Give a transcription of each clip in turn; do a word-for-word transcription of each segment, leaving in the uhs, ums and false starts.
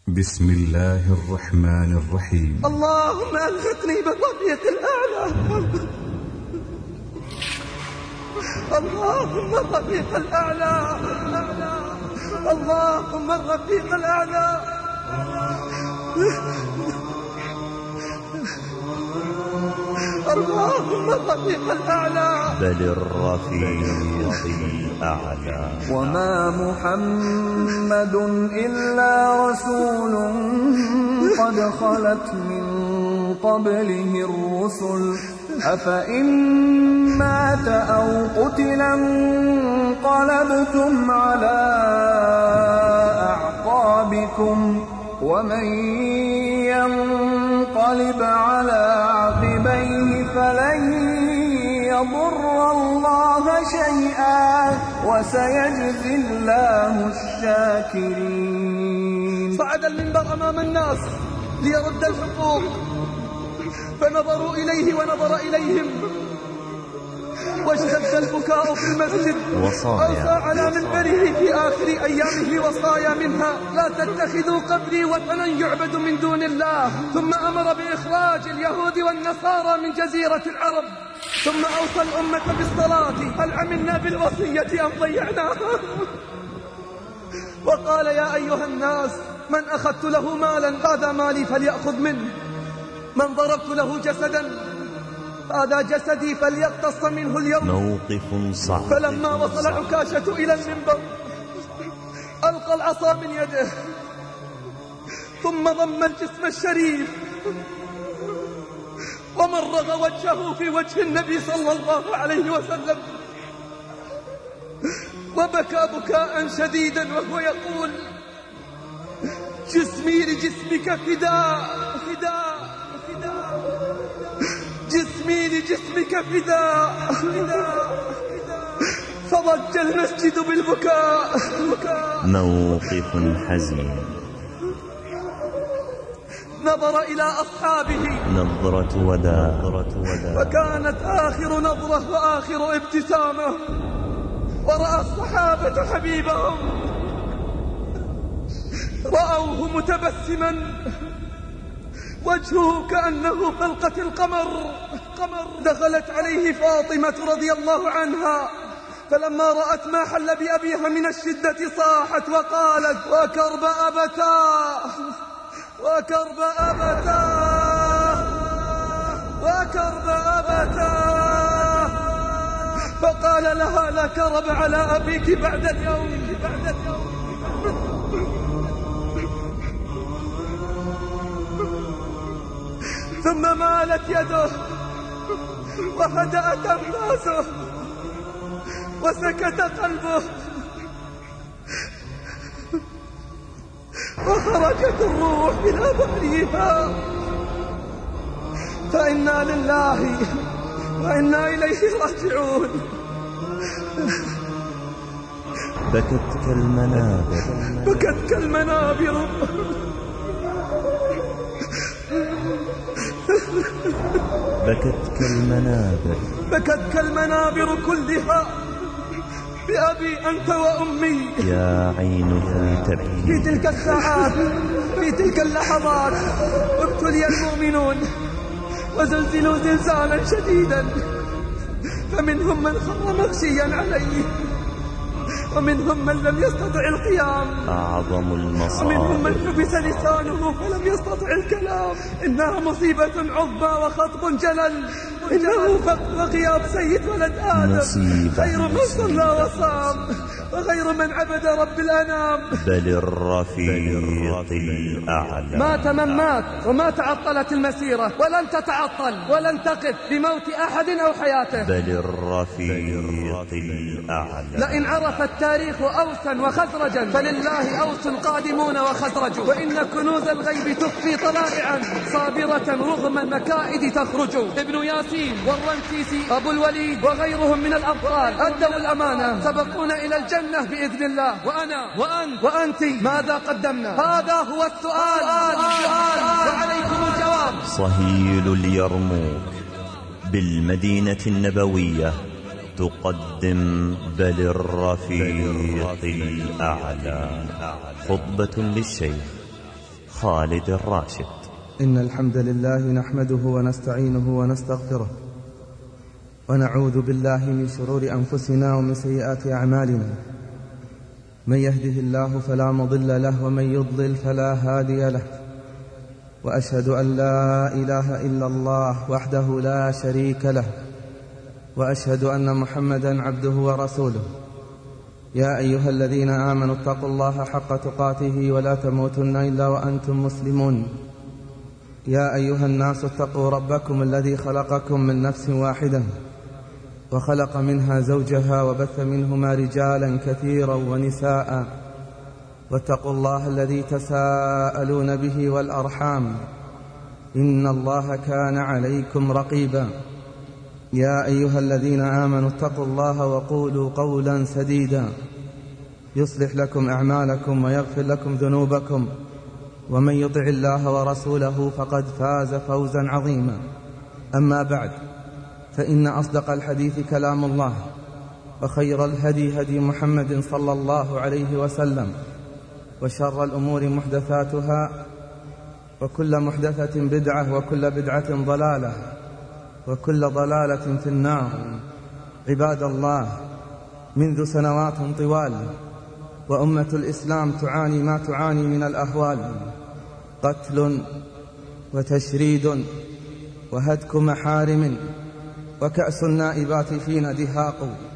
بسم الله الرحمن الرحيم. اللهم ألحقني بالرفيق الأعلى. اللهم الرفيق الأعلى. اللهم الرفيق الأعلى. اللهم الرفيق الأعلى. بل الرفيق الأعلى. وما محمد إلا رسول قد خلت من قبله الرسل أفإن مات أو قتل انقلبتم على أعقابكم ومن ينقلب على عقبيه فلن يضر الله شيئا وسيجزي الله الشاكرين. صعد المنبر أمام الناس ليرد الحقوق، فنظروا إليه ونظر إليهم، واشتد البكاء في المسجد. أوصى على منبره في آخر أيامه وصايا منها: لا تتخذوا قبري وثنا يعبد من دون الله. ثم أمر بإخراج اليهود والنصارى من جزيرة العرب، ثم أوصى الأمة بالصلاة. هل عملنا بالوصية أم ضيعناها؟ وقال: يا أيها الناس، من أخذت له مالا هذا مالي فليأخذ منه، من ضربت له جسدا هذا جسدي فليقتص منه اليوم. موقف صعب. فلما وصل عكاشة إلى المنبر ألقى العصا من يده، ثم ضم الجسم الشريف ومرغ وجهه في وجه النبي صلى الله عليه وسلم، وبكى بكاء شديدا وهو يقول: جسمي لجسمك فداء فداء فداء، جسمي لجسمك فداء فداء. فضج المسجد بالبكاء. موقف حزين. نظر إلى أصحابه نظرة وداع، فكانت آخر نظرة وآخر ابتسامة، ورأى الصحابة حبيبهم رأوه متبسما، وجهه كأنه فلقة القمر. دخلت عليه فاطمة رضي الله عنها، فلما رأت ما حل بأبيها من الشدة صاحت وقالت: وكرب أبتاه وكرب أبتاه وكرب أبتاه. فقال لها: لا كرب على أبيك بعد اليوم بعد اليوم. ثم مالت يده وهدأت أنفاسه وسكت قلبه، وخرجت الروح إلى بحرها. فإنا لله وإنا إليه راجعون. بكت كالمنابر بكت كالمنابر بكت كالمنابر بكت كالمنابر كلها بأبي أنت وأمي. يا عينها تبكي. في تلك الساعات، في تلك اللحظات، ابتلي المؤمنون وزلزلوا زلزالا شديدا، فمنهم من خر مغشيا عليه، ومنهم من لم يستطع القيام، أعظم المصائب، ومنهم من حبس لسانه فلم يستطع الكلام. إنها مصيبة عظمى وخطب جلل، إنه فقد وغياب سيد ولد آدم، خير من صلى وصام وغير من عبد رب الأنام. بل الرفيق الأعلى. مات من مات، وما تعطلت المسيرة ولن تتعطل ولن تقف بموت أحد أو حياته. بل الرفيق الأعلى. لئن عرف التاريخ أوسا وخزرجا فلله أوس قادمون وخزرج، وإن كنوز الغيب تخفي طلائعا صابرة رغم المكائد تخرج. ابن ياسين والرنسيسي أبو الوليد وغيرهم من الأبطال أدوا الأمانة، سبقونا إلى الجنة بإذن الله. وأنا وأنت وأنت ماذا قدمنا؟ هذا هو السؤال، وعليكم الجواب. صهيل اليرموك بالمدينة النبوية تقدم بل الرفيق الأعلى، خطبة للشيخ خالد الراشد. إن الحمد لله نحمده ونستعينه ونستغفره، ونعوذ بالله من شرور أنفسنا ومن سيئات أعمالنا. من يهده الله فلا مضل له، ومن يضلل فلا هادي له. وأشهد أن لا إله إلا الله وحده لا شريك له، وأشهد أن محمدا عبده ورسوله. يا أيها الذين آمنوا اتقوا الله حق تقاته ولا تموتن إلا وأنتم مسلمون. يا أيها الناس اتقوا ربكم الذي خلقكم من نفس واحدة، وخلق منها زوجها، وبث منهما رجالا كثيرا ونساء. واتقوا الله الذي تساءلون به والأرحام، إن الله كان عليكم رقيبا. يا أيها الذين آمنوا اتقوا الله وقولوا قولا سديدا يصلح لكم أعمالكم ويغفر لكم ذنوبكم، ومن يطع الله ورسوله فقد فاز فوزا عظيما. أما بعد، فإن أصدق الحديث كلام الله، وخير الهدي هدي محمد صلى الله عليه وسلم، وشر الأمور محدثاتها، وكل محدثة بدعة، وكل بدعة ضلالة، وكل ضلالة في النار. عباد الله، منذ سنوات طوال وأمة الإسلام تعاني ما تعاني من الأهوال: قتل وتشريد وهتك محارم، وكأس النائبات فينا دهاق.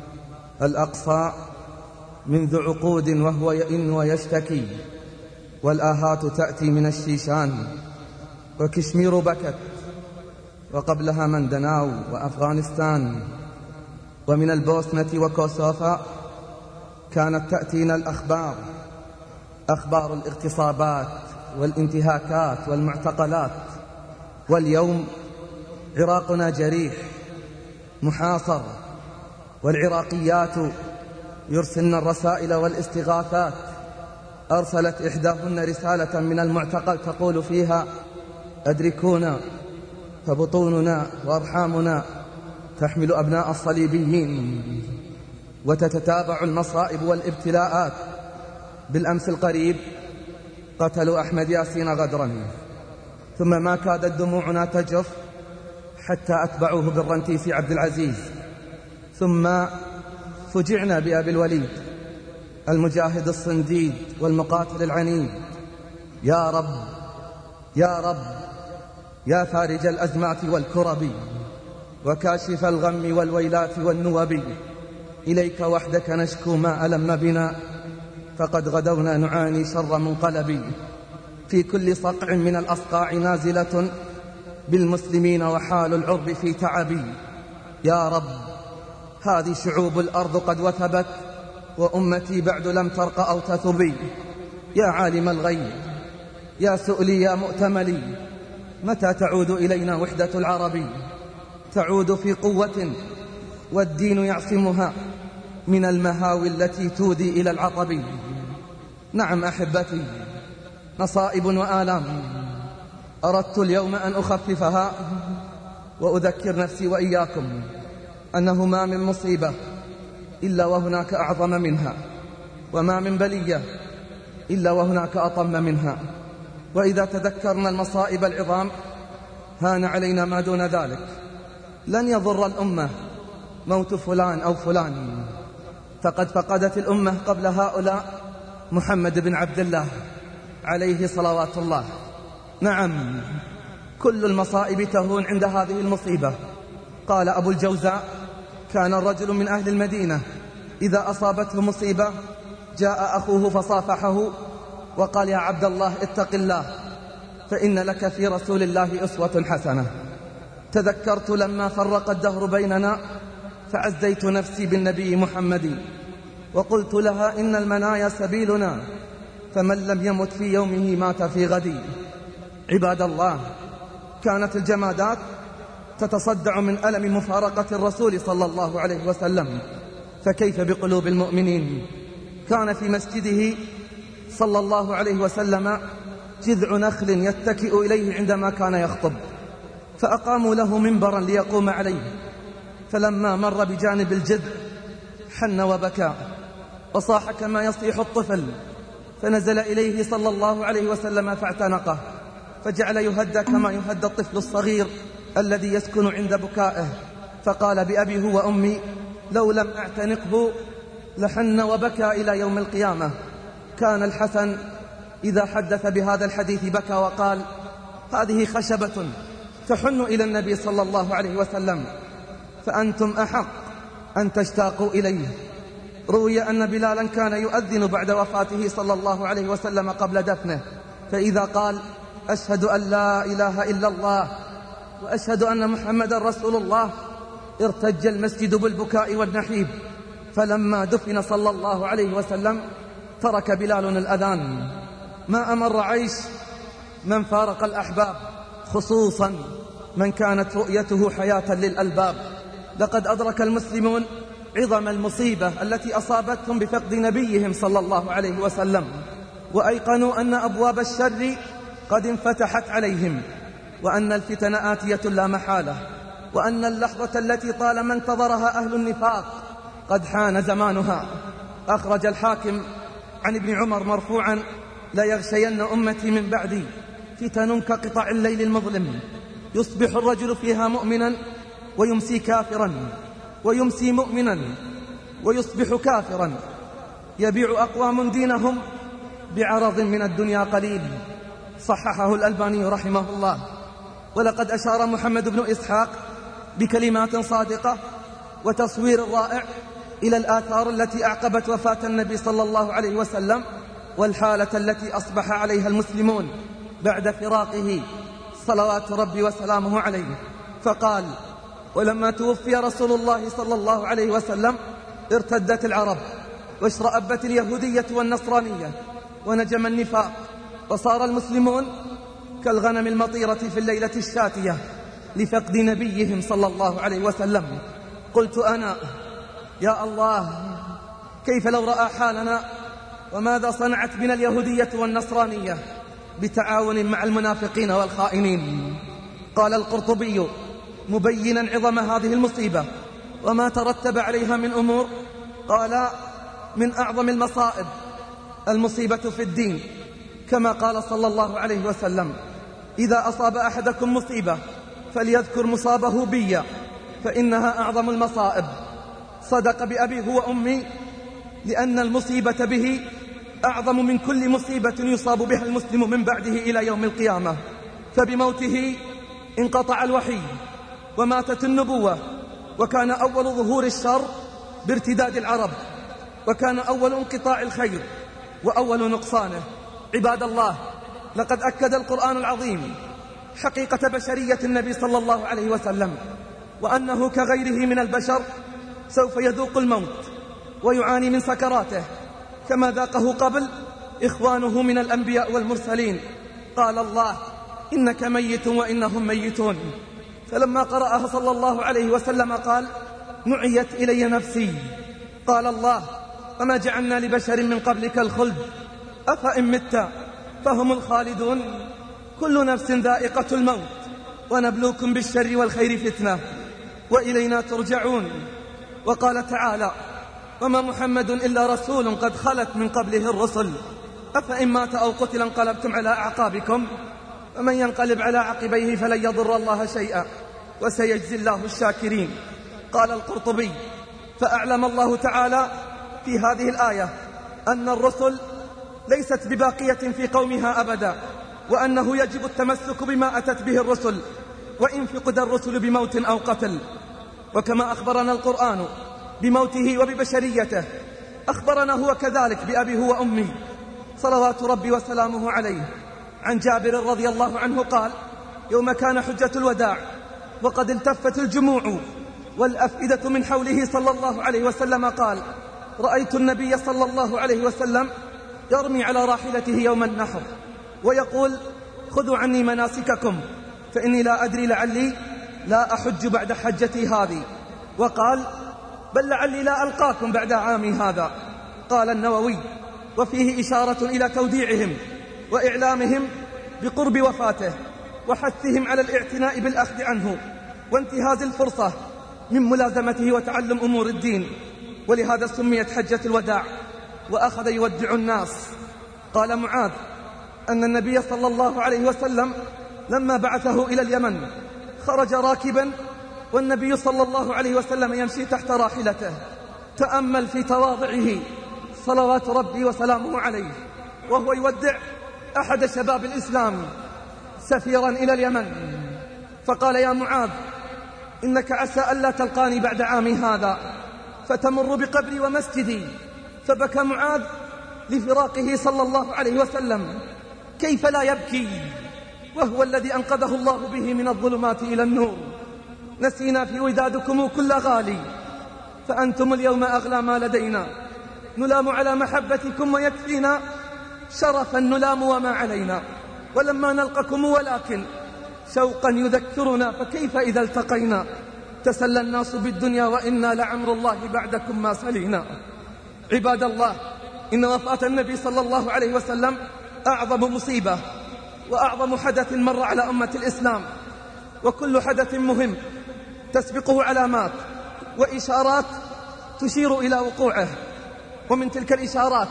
الأقصى منذ عقود وهو يئن ويشتكي، والآهات تأتي من الشيشان، وكشمير بكت، وقبلها مندناو وأفغانستان. ومن البوسنة وكوسوفا كانت تأتينا الأخبار، أخبار الاغتصابات والانتهاكات والمعتقلات. واليوم عراقنا جريح محاصر، والعراقيات يرسلن الرسائل والاستغاثات. أرسلت إحداهن رسالة من المعتقل تقول فيها: أدركونا، فبطوننا وأرحامنا تحمل أبناء الصليبيين. وتتتابع المصائب والابتلاءات. بالأمس القريب قتلوا أحمد ياسين غدرا، ثم ما كادت دموعنا تجف حتى أتبعوه بالرنتيس عبد العزيز. ثم فجعنا بأبي الوليد المجاهد الصنديد والمقاتل العنيد. يا رب يا رب يا فارج الأزمات والكرب، وكاشف الغم والويلات والنوب، إليك وحدك نشكو ما ألم بنا، فقد غدونا نعاني شر منقلب. في كل صقع من الأصقاع نازلة بالمسلمين، وحال العرب في تعب. يا رب، هذه شعوب الأرض قد وثبت، وأمتي بعد لم ترق أو تثبي. يا عالم الغيب، يا سؤلي، يا مؤتملي، متى تعود إلينا وحدة العرب؟ تعود في قوة والدين يعصمها من المهاوي التي تودي إلى العطب. نعم أحبتي، مصائب وآلام أردت اليوم أن أخففها، وأذكر نفسي وإياكم أنه ما من مصيبة إلا وهناك أعظم منها، وما من بلية إلا وهناك أطم منها. وإذا تذكرنا المصائب العظام هان علينا ما دون ذلك. لن يضر الأمة موت فلان أو فلان، فقد فقدت الأمة قبل هؤلاء محمد بن عبد الله عليه صلوات الله. نعم، كل المصائب تهون عند هذه المصيبة. قال أبو الجوزاء: كان الرجل من أهل المدينة إذا أصابته مصيبة جاء أخوه فصافحه وقال: يا عبد الله اتق الله، فإن لك في رسول الله أسوة حسنة. تذكرت لما فرق الدهر بيننا فعزيت نفسي بالنبي محمد، وقلت لها: إن المنايا سبيلنا، فمن لم يمت في يومه مات في غدي. عباد الله، كانت الجمادات تتصدع من ألم مفارقة الرسول صلى الله عليه وسلم، فكيف بقلوب المؤمنين؟ كان في مسجده صلى الله عليه وسلم جذع نخل يتكئ إليه عندما كان يخطب، فأقاموا له منبرا ليقوم عليه، فلما مر بجانب الجذع حن وبكى وصاح كما يصيح الطفل، فنزل إليه صلى الله عليه وسلم فاعتنقه، فجعل يهدى كما يهدى الطفل الصغير الذي يسكن عند بكائه، فقال بأبي هو أمي لو لم أعتنقه لحن وبكى إلى يوم القيامة. كان الحسن إذا حدث بهذا الحديث بكى وقال: هذه خشبة تحن إلى النبي صلى الله عليه وسلم، فأنتم أحق أن تشتاقوا إليه. روي أن بلالا كان يؤذن بعد وفاته صلى الله عليه وسلم قبل دفنه، فإذا قال: أشهد أن لا إله إلا الله وأشهد أن محمد رسول الله، ارتج المسجد بالبكاء والنحيب. فلما دفن صلى الله عليه وسلم ترك بلال الأذان. ما أمر عيش من فارق الأحباب، خصوصا من كانت رؤيته حياة للألباب. لقد أدرك المسلمون عظم المصيبة التي أصابتهم بفقد نبيهم صلى الله عليه وسلم، وأيقنوا أن أبواب الشر قد انفتحت عليهم، وأن الفتن آتية لا محالة، وأن اللحظة التي طالما انتظرها أهل النفاق قد حان زمانها. أخرج الحاكم عن ابن عمر مرفوعا: لا يغشين أمتي من بعدي فتن كقطع الليل المظلم، يصبح الرجل فيها مؤمنا ويمسي كافرا، ويمسي مؤمنا ويصبح كافرا، يبيع أقوام دينهم بعرض من الدنيا قليل. صححه الألباني رحمه الله. ولقد أشار محمد بن إسحاق بكلمات صادقة وتصوير رائع إلى الآثار التي أعقبت وفاة النبي صلى الله عليه وسلم، والحالة التي أصبح عليها المسلمون بعد فراقه صلوات ربي وسلامه عليه. فقال: ولما توفي رسول الله صلى الله عليه وسلم ارتدت العرب، واشرأبت اليهودية والنصرانية، ونجم النفاق، وصار المسلمون كالغنم المطيرة في الليلة الشاتية لفقد نبيهم صلى الله عليه وسلم. قلت أنا: يا الله، كيف لو رأى حالنا وماذا صنعت بنا اليهودية والنصرانية بتعاون مع المنافقين والخائنين. قال القرطبي مبينا عظم هذه المصيبة وما ترتب عليها من أمور، قال: من أعظم المصائب المصيبة في الدين، كما قال صلى الله عليه وسلم: إذا أصاب أحدكم مصيبة فليذكر مصابه بي فإنها أعظم المصائب. صدق بأبي هو أمي، لأن المصيبة به أعظم من كل مصيبة يصاب بها المسلم من بعده إلى يوم القيامة. فبموته انقطع الوحي وماتت النبوة، وكان أول ظهور الشر بارتداد العرب، وكان أول انقطاع الخير وأول نقصانه. عباد الله، لقد أكد القرآن العظيم حقيقة بشرية النبي صلى الله عليه وسلم، وأنه كغيره من البشر سوف يذوق الموت ويعاني من سكراته كما ذاقه قبل إخوانه من الأنبياء والمرسلين. قال الله: إنك ميت وإنهم ميتون. فلما قرأها صلى الله عليه وسلم قال: نعيت إلي نفسي. قال الله: وما جعلنا لبشر من قبلك الخلد أفإن مت فهم الخالدون. كل نفس ذائقة الموت ونبلوكم بالشر والخير فتنة وإلينا ترجعون. وقال تعالى: وما محمد إلا رسول قد خلت من قبله الرسل أفإن مات أو قتل انقلبتم على أعقابكم ومن ينقلب على عقبيه فلن يضر الله شيئا وسيجزي الله الشاكرين. قال القرطبي: فأعلم الله تعالى في هذه الآية أن الرسل ليست بباقية في قومها أبدا، وأنه يجب التمسك بما أتت به الرسل وإن فقد الرسل بموت أو قتل. وكما أخبرنا القرآن بموته وببشريته، أخبرنا هو كذلك بأبي هو أمي صلوات ربي وسلامه عليه. عن جابر رضي الله عنه قال: يوم كان حجة الوداع وقد التفت الجموع والأفئدة من حوله صلى الله عليه وسلم، قال: رأيت النبي صلى الله عليه وسلم يرمي على راحلته يوم النحر ويقول: خذوا عني مناسككم فإني لا أدري لعلي لا أحج بعد حجتي هذه، وقال: بل لعلي لا ألقاكم بعد عامي هذا. قال النووي: وفيه إشارة إلى توديعهم وإعلامهم بقرب وفاته وحثهم على الاعتناء بالأخذ عنه وانتهاز الفرصة من ملازمته وتعلم أمور الدين. ولهذا سميت حجة الوداع. وأخذ يودع الناس قال معاذ أن النبي صلى الله عليه وسلم لما بعثه إلى اليمن خرج راكبا والنبي صلى الله عليه وسلم يمشي تحت راحلته. تأمل في تواضعه صلوات ربي وسلامه عليه وهو يودع أحد شباب الإسلام سفيرا إلى اليمن، فقال: يا معاذ، إنك عسى ألا تلقاني بعد عامي هذا فتمر بقبري ومسجدي. فبكى معاذ لفراقه صلى الله عليه وسلم. كيف لا يبكي وهو الذي أنقذه الله به من الظلمات إلى النور؟ نسينا في ودادكم كل غالي، فأنتم اليوم أغلى ما لدينا. نلام على محبتكم ويكفينا شرفا نلام وما علينا. ولما نلقكم ولكن شوقا يذكرنا، فكيف إذا التقينا؟ تسلى الناس بالدنيا وإنا لعمر الله بعدكم ما سلينا. عباد الله، إن وفاة النبي صلى الله عليه وسلم أعظم مصيبة وأعظم حدث مر على أمة الإسلام، وكل حدث مهم تسبقه علامات وإشارات تشير إلى وقوعه. ومن تلك الإشارات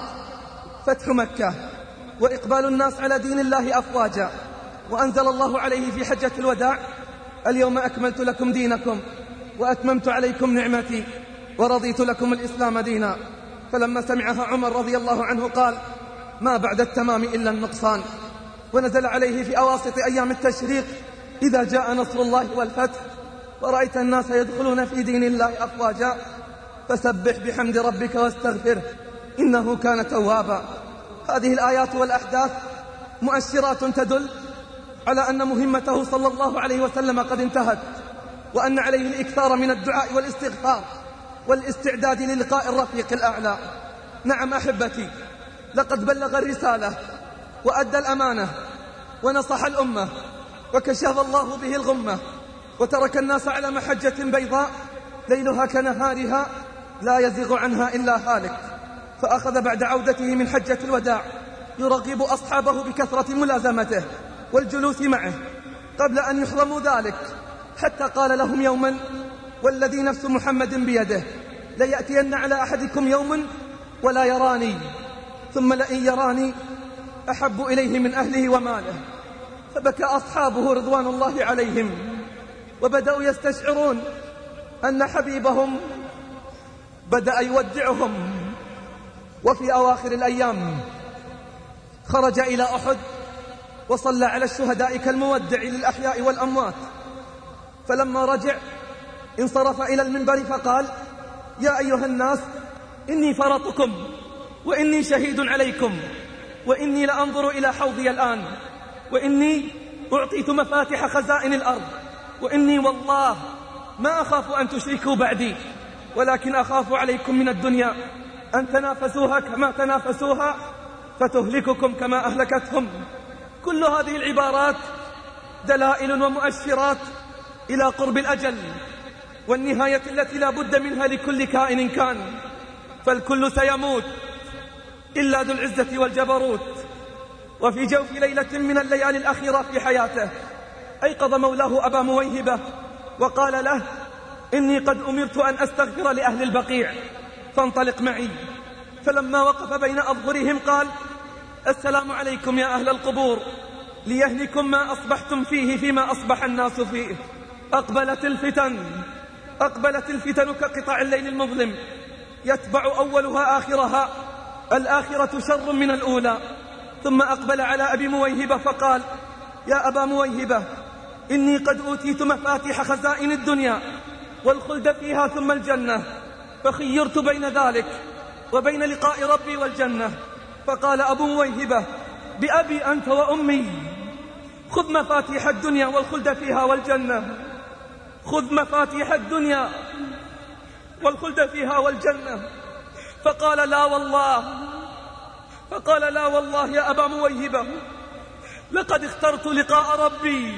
فتح مكة وإقبال الناس على دين الله أفواجا، وأنزل الله عليه في حجة الوداع: اليوم أكملت لكم دينكم وأتممت عليكم نعمتي ورضيت لكم الإسلام دينا. فلما سمعها عمر رضي الله عنه قال: ما بعد التمام إلا النقصان. ونزل عليه في أواسط أيام التشريق: إذا جاء نصر الله والفتح ورأيت الناس يدخلون في دين الله أفواجا فسبح بحمد ربك واستغفره إنه كان توابا. هذه الآيات والأحداث مؤشرات تدل على أن مهمته صلى الله عليه وسلم قد انتهت، وأن عليه الإكثار من الدعاء والاستغفار والاستعداد للقاء الرفيق الأعلى. نعم أحبتي، لقد بلغ الرسالة وأدى الأمانة ونصح الأمة وكشف الله به الغمة، وترك الناس على محجة بيضاء ليلها كنهارها لا يزيغ عنها إلا هالك. فأخذ بعد عودته من حجة الوداع يرغب أصحابه بكثرة ملازمته والجلوس معه قبل أن يحرموا ذلك، حتى قال لهم يوما: والذي نفس محمد بيده ليأتين على أحدكم يوم ولا يراني، ثم لئن يراني أحب إليه من أهله وماله. فبكى أصحابه رضوان الله عليهم، وبدأوا يستشعرون أن حبيبهم بدأ يودعهم. وفي أواخر الأيام خرج إلى أحد وصلى على الشهداء كالمودع للأحياء والأموات. فلما رجع انصرف إلى المنبر فقال: يا أيها الناس، إني فرطكم وإني شهيد عليكم، وإني لأنظر إلى حوضي الآن، وإني أعطيت مفاتح خزائن الأرض، وإني والله ما أخاف أن تشركوا بعدي، ولكن أخاف عليكم من الدنيا أن تنافسوها كما تنافسوها فتهلككم كما أهلكتهم. كل هذه العبارات دلائل ومؤشرات إلى قرب الأجل والنهاية التي لا بد منها لكل كائن كان، فالكل سيموت إلا ذو العزة والجبروت. وفي جوف ليلة من الليالي الأخيرة في حياته أيقظ مولاه أبا مويهبة وقال له: إني قد أمرت أن أستغفر لأهل البقيع فانطلق معي. فلما وقف بين أظهرهم قال: السلام عليكم يا أهل القبور، ليهنكم ما أصبحتم فيه فيما أصبح الناس فيه. أقبلت الفتن أقبلت الفتن كقطع الليل المظلم، يتبع أولها آخرها، الآخرة شر من الأولى. ثم أقبل على أبي مويهبة فقال: يا أبا مويهبة، إني قد أوتيت مفاتيح خزائن الدنيا والخلد فيها ثم الجنة، فخيرت بين ذلك وبين لقاء ربي والجنة. فقال أبو مويهبة: بأبي أنت وأمي، خذ مفاتيح الدنيا والخلد فيها والجنة، خذ مفاتيح الدنيا والخلد فيها والجنة. فقال: لا والله فقال لا والله يا أبا مويهبة، لقد اخترت لقاء ربي،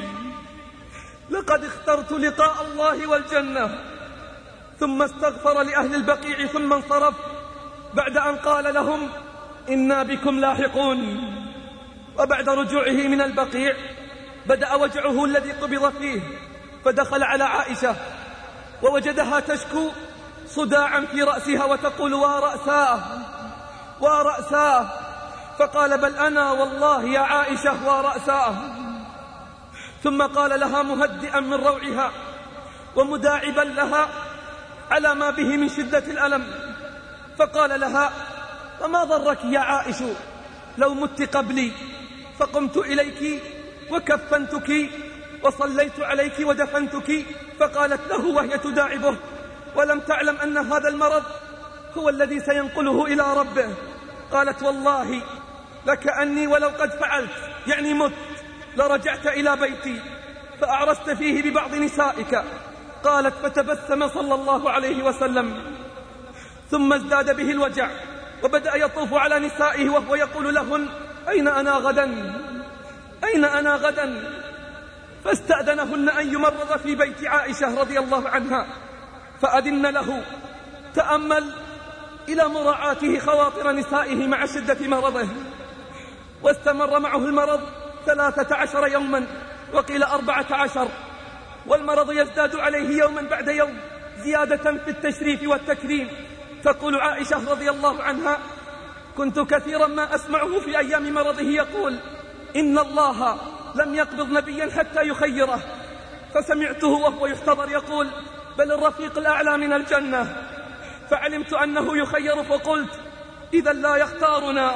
لقد اخترت لقاء الله والجنة. ثم استغفر لأهل البقيع ثم انصرف بعد أن قال لهم: إنا بكم لاحقون. وبعد رجوعه من البقيع بدأ وجعه الذي قبض فيه، فدخل على عائشة ووجدها تشكو صداعا في رأسها وتقول: وا رأساه وا رأساه. فقال بل أنا والله يا عائشة ورأساه. ثم قال لها مهدئا من روعها ومداعبا لها على ما به من شدة الألم، فقال لها وما ضرك يا عائش لو مت قبلي فقمت إليك وكفنتك وصليت عليك ودفنتك؟ فقالت له وهي تداعبه ولم تعلم أن هذا المرض هو الذي سينقله إلى ربه، قالت والله لكأني ولو قد فعلت يعني مت لرجعت إلى بيتي فأعرست فيه ببعض نسائك. قالت فتبسم صلى الله عليه وسلم ثم ازداد به الوجع وبدأ يطوف على نسائه وهو يقول لهن أين أنا غدا أين أنا غدا فاستأذنهن أن يمرض في بيت عائشة رضي الله عنها فأذن له. تأمل إلى مراعاته خواطر نسائه مع شدة مرضه، واستمر معه المرض ثلاثة عشر يوما وقيل أربعة عشر، والمرض يزداد عليه يوما بعد يوم زيادة في التشريف والتكريم. تقول عائشة رضي الله عنها كنت كثيرا ما أسمعه في أيام مرضه يقول إن الله لم يقبض نبيا حتى يخيره، فسمعته وهو يحتضر يقول بل الرفيق الأعلى من الجنة، فعلمت أنه يخير فقلت إذا لا يختارنا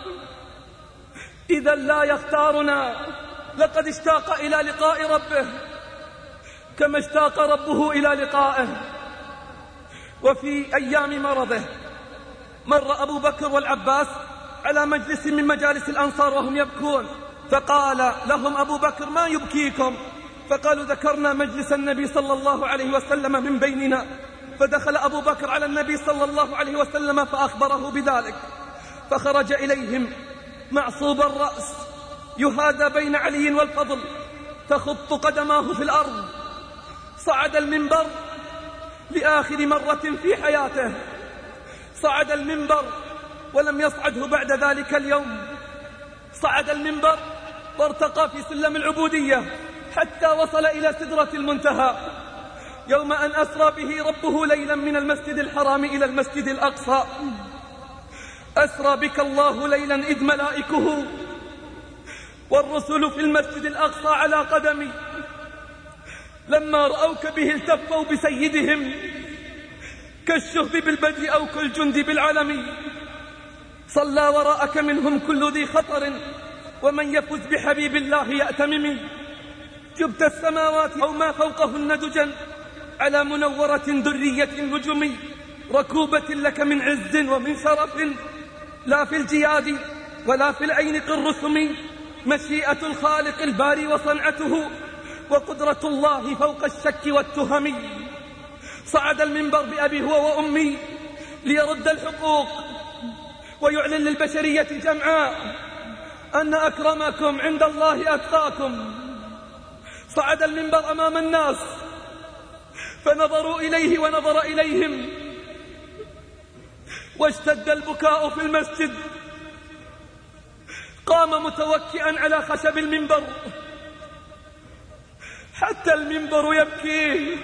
إذا لا يختارنا لقد اشتاق إلى لقاء ربه كما اشتاق ربه إلى لقائه. وفي أيام مرضه مر أبو بكر والعباس على مجلس من مجالس الأنصار وهم يبكون، فقال لهم أبو بكر ما يبكيكم؟ فقالوا ذكرنا مجلس النبي صلى الله عليه وسلم من بيننا. فدخل أبو بكر على النبي صلى الله عليه وسلم فأخبره بذلك، فخرج إليهم معصوب الرأس يهادى بين علي والفضل تخط قدماه في الأرض. صعد المنبر لآخر مرة في حياته، صعد المنبر ولم يصعده بعد ذلك اليوم. صعد المنبر وارتقى في سلم العبودية حتى وصل إلى سدرة المنتهى يوم أن أسرى به ربه ليلا من المسجد الحرام إلى المسجد الأقصى. أسرى بك الله ليلا إذ ملائكه والرسل في المسجد الأقصى على قدمي، لما رأوك به التفوا بسيدهم كالشهب بالبدء أو كالجند بالعلم. صلى وراءك منهم كل ذي خطر ومن يفز بحبيب الله يأتمم. جبت السماوات أو ما فوقهن دجا على منورة درية نجم، ركوبة لك من عز ومن شرف لا في الجياد ولا في العين قرسم. مشيئة الخالق الباري وصنعته وقدرة الله فوق الشك والتهم. صعد المنبر بأبي هو وأمي ليرد الحقوق ويعلن للبشرية جمعاء أن أكرمكم عند الله أتقاكم. صعد المنبر أمام الناس فنظروا إليه ونظر إليهم، واشتد البكاء في المسجد. قام متوكئا على خشب المنبر حتى المنبر يبكي،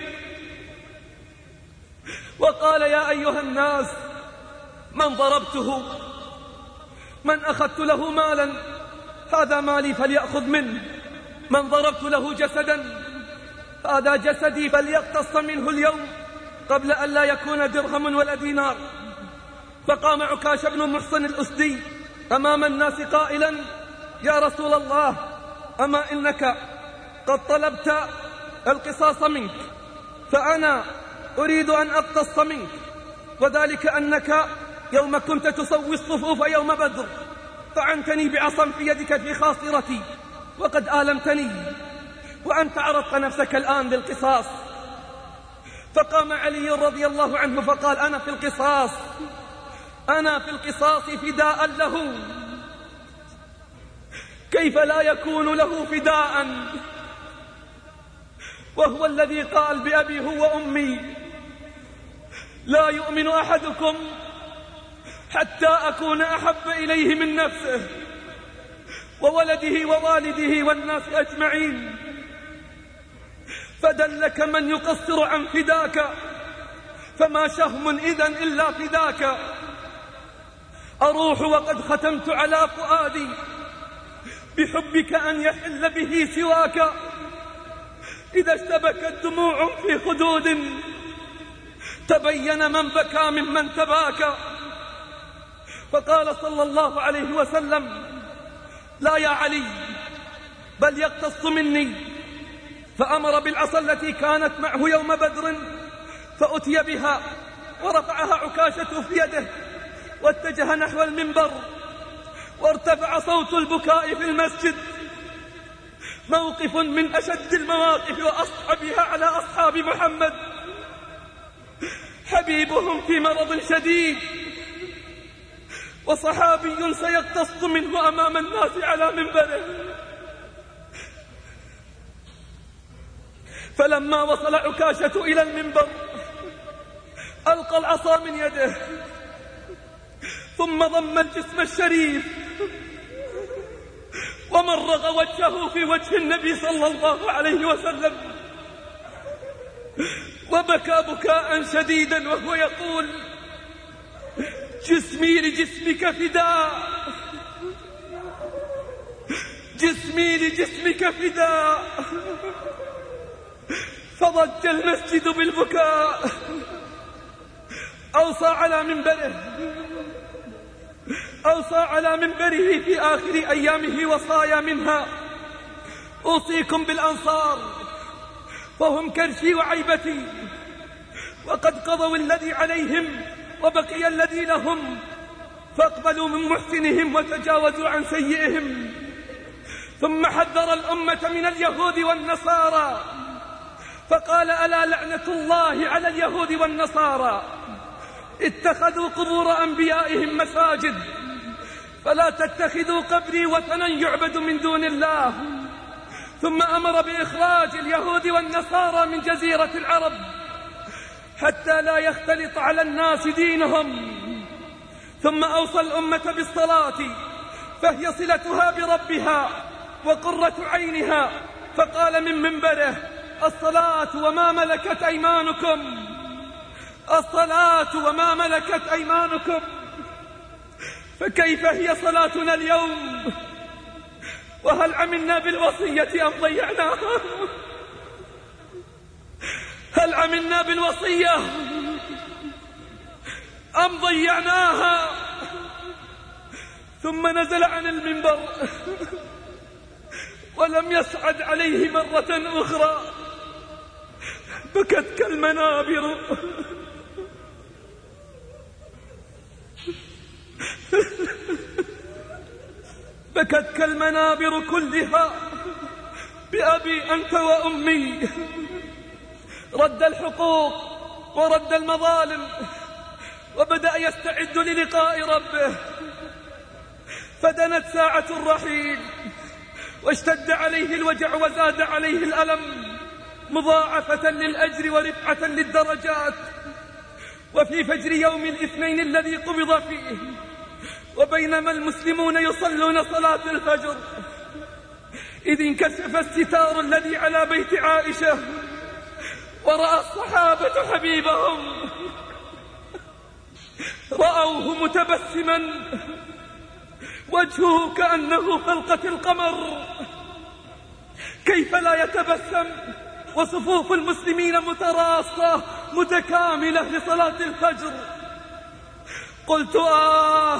وقال يا أيها الناس من ضربته من أخذت له مالا هذا مالي فليأخذ منه، من ضربت له جسدا هذا جسدي فليقتص منه اليوم قبل أن لا يكون درهم ولا دينار. فقام عكاش بن محصن الأسدي أمام الناس قائلا يا رسول الله أما إنك قد طلبت القصاص منك فأنا أريد أن أقتص منك، وذلك أنك يوم كنت تسوي الصفوف يوم بدر طعنتني بعصا في يدك في خاصرتي وقد آلمتني، وأنت عرضت نفسك الآن للقصاص. فقام علي رضي الله عنه فقال أنا في القصاص أنا في القصاص فداء له. كيف لا يكون له فداء وهو الذي قال بأبي هو وأمي لا يؤمن أحدكم حتى أكون أحب إليه من نفسه وولده ووالده والناس أجمعين. فدلك من يقصر عن فداك فما شهم إذن إلا فداك. أروح وقد ختمت على فؤادي بحبك أن يحل به سواك. إذا اشتبكت دموع في خدود تبين من بكى ممن تباكى. فقال صلى الله عليه وسلم: لا يا علي، بل يقتص مني. فأمر بالعصا التي كانت معه يوم بدر فأتي بها، ورفعها عكاشة في يده واتجه نحو المنبر، وارتفع صوت البكاء في المسجد. موقف من أشد المواقف وأصعبها على أصحاب محمد. حبيبهم في مرض شديد، وصحابي سيقتص منه أمام الناس على منبره. فلما وصل عكاشة إلى المنبر ألقى العصا من يده، ثم ضم الجسم الشريف ومرغ وجهه في وجه النبي صلى الله عليه وسلم، وبكى بكاء شديدا وهو يقول: جسمي لجسمك فداء، جسمي لجسمك فداء. فضج المسجد بالبكاء. أوصى على منبره أوصى على منبره في آخر أيامه وصايا منها: أوصيكم بالأنصار فهم كرشي وعيبتي، وقد قضوا الذي عليهم وبقي الذي لهم، فاقبلوا من محسنهم وتجاوزوا عن سيئهم. ثم حذر الأمة من اليهود والنصارى فقال: ألا لعنة الله على اليهود والنصارى، اتخذوا قبور أنبيائهم مساجد، فلا تتخذوا قبري وثنا يعبد من دون الله. ثم أمر بإخراج اليهود والنصارى من جزيرة العرب حتى لا يختلط على الناس دينهم. ثم أوصى الأمة بالصلاة، فهي صلتها بربها وقرة عينها، فقال من منبره: الصلاة وما ملكت أيمانكم، الصلاة وما ملكت أيمانكم. فكيف هي صلاتنا اليوم؟ وهل عملنا بالوصية أم ضيعناها؟ هل عملنا بالوصية أم ضيعناها؟ ثم نزل عن المنبر ولم يصعد عليه مرة أخرى. بكت كالمنابر بكت كالمنابر كلها بأبي أنت وأمي. رد الحقوق ورد المظالم، وبدأ يستعد للقاء ربه. فدنت ساعة الرحيل، واشتد عليه الوجع وزاد عليه الألم، مضاعفة للأجر ورفعة للدرجات. وفي فجر يوم الاثنين الذي قبض فيه، وبينما المسلمون يصلون صلاة الفجر، إذ انكشف الستار الذي على بيت عائشة، ورأى الصحابة حبيبهم، رأوه متبسما، وجهه كأنه فلقة القمر. كيف لا يتبسم وصفوف المسلمين متراصة متكاملة لصلاة الفجر؟ قلت آه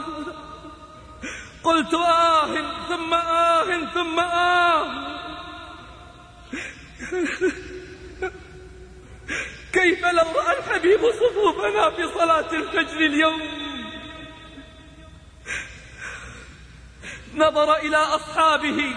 قلت آه ثم آه ثم آه. كيف لو رأى الحبيب صفوفنا في صلاة الفجر اليوم؟ نظر إلى أصحابه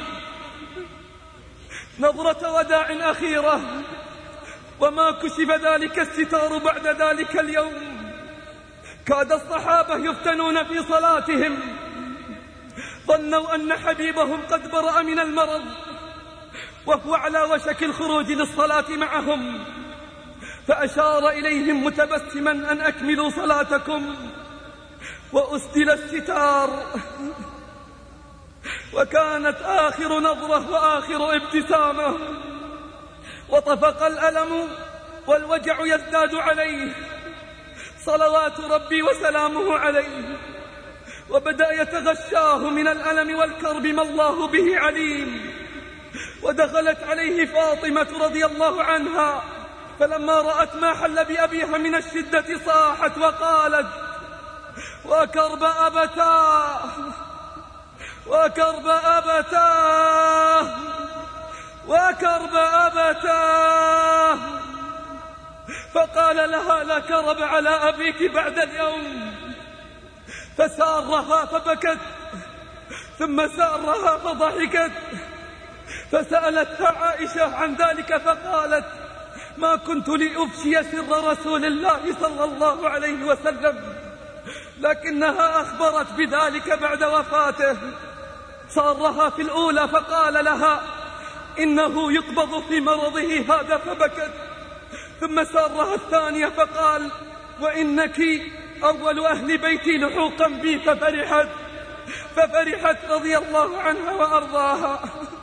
نظرة وداع أخيرة، وما كشف ذلك الستار بعد ذلك اليوم. كاد الصحابة يفتنون في صلاتهم، ظنوا أن حبيبهم قد برأ من المرض وهو على وشك الخروج للصلاة معهم، فأشار إليهم متبسما أن أكملوا صلاتكم، وأسدل الستار. وكانت آخر نظرة وآخر ابتسامة، وطفق الألم والوجع يزداد عليه، صلوات ربي وسلامه عليه. وبدأ يتغشاه من الألم والكرب ما الله به عليم. ودخلت عليه فاطمة رضي الله عنها، فلما رأت ما حل بأبيها من الشدة صاحت وقالت: وكرب أبتاه وكرب أبتاه وكرب أبتاه. فقال لها: لا كرب على أبيك بعد اليوم. فسارها فبكت، ثم سارها فضحكت، فسألتها عائشة عن ذلك فقالت: ما كنت لأفشي سر رسول الله صلى الله عليه وسلم، لكنها أخبرت بذلك بعد وفاته. سارها في الأولى فقال لها: إنه يقبض في مرضه هذا، فبكت. ثم سارها الثانية فقال: وإنك أول أهل بيتي لحوقا بي، ففرحت ففرحت رضي الله عنها وأرضاها.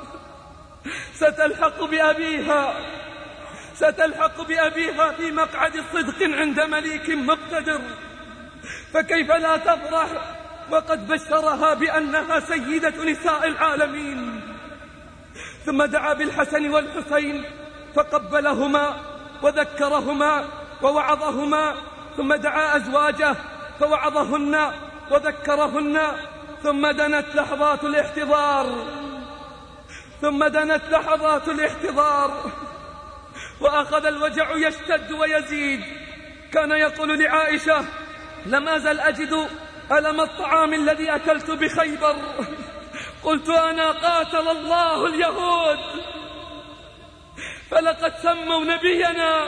ستلحق بأبيها ستلحق بأبيها في مقعد صدق عند مليك مقتدر، فكيف لا تفرح وقد بشرها بأنها سيدة نساء العالمين. ثم دعا بالحسن والحسين فقبلهما وذكرهما ووعظهما، ثم دعا أزواجه فوعظهن وذكرهن. ثم دنت لحظات الاحتضار ثم دنت لحظات الاحتضار وأخذ الوجع يشتد ويزيد. كان يقول لعائشة: لم أزل أجد ألم الطعام الذي أكلت بخيبر، قلت أنا قاتل الله اليهود، فلقد سموا نبينا،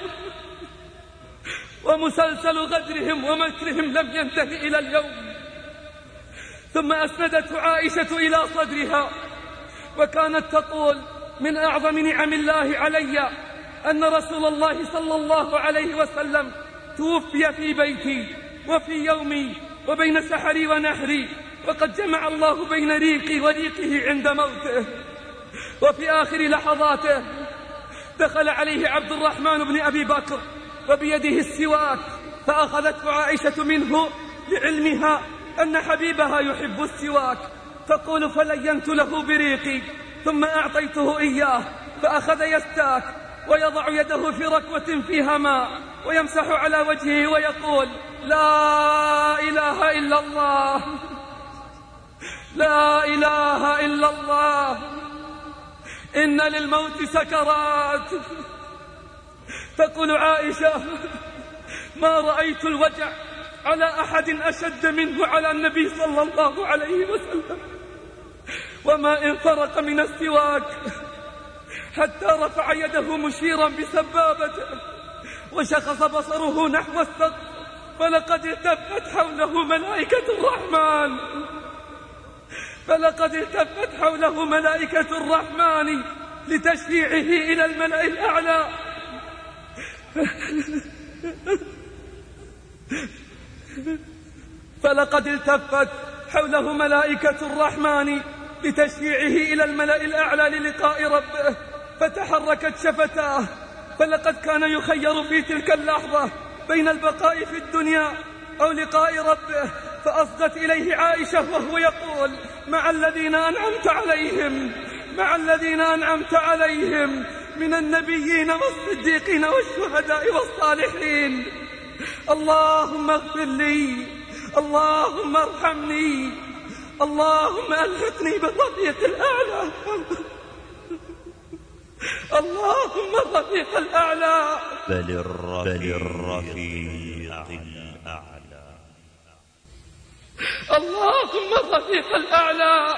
ومسلسل غدرهم ومكرهم لم ينتهي إلى اليوم. ثم أسندته عائشة إلى صدرها وكانت تقول: من أعظم نعم الله علي أن رسول الله صلى الله عليه وسلم توفي في بيتي وفي يومي وبين سحري ونحري، وقد جمع الله بين ريقي وريقه عند موته. وفي آخر لحظاته دخل عليه عبد الرحمن بن أبي بكر وبيده السواك، فأخذته عائشة منه لعلمها أن حبيبها يحب السواك، تقول: فلينت له بريقي ثم أعطيته إياه، فأخذ يستاك ويضع يده في ركوة فيها ماء ويمسح على وجهه ويقول: لا إله إلا الله، لا إله إلا الله، إن للموت سكرات. تقول عائشة: ما رأيت الوجع على أحد أشد منه على النبي صلى الله عليه وسلم، وما إن فرق من السواك حتى رفع يده مشيرا بسبابته وشخص بصره نحو السقف، فلقد التفت حوله ملائكة الرحمن فلقد التفت حوله ملائكة الرحمن لتشفيعه إلى الملأ الأعلى. فلقد التفت حوله ملائكة الرحمن لتشفيعه إلى الملأ الأعلى للقاء ربه، فتحركت شفتاه، فلقد كان يخير في تلك اللحظة بين البقاء في الدنيا أو لقاء ربه، فأصغت إليه عائشة وهو يقول: مع الذين أنعمت عليهم مع الذين أنعمت عليهم من النبيين والصديقين والشهداء والصالحين. اللهم اغفر لي، اللهم ارحمني، اللهم ألحقني بالرفيق الأعلى، اللهم الرفيق الأعلى، بل الرفيق الأعلى، اللهم الرفيق الأعلى،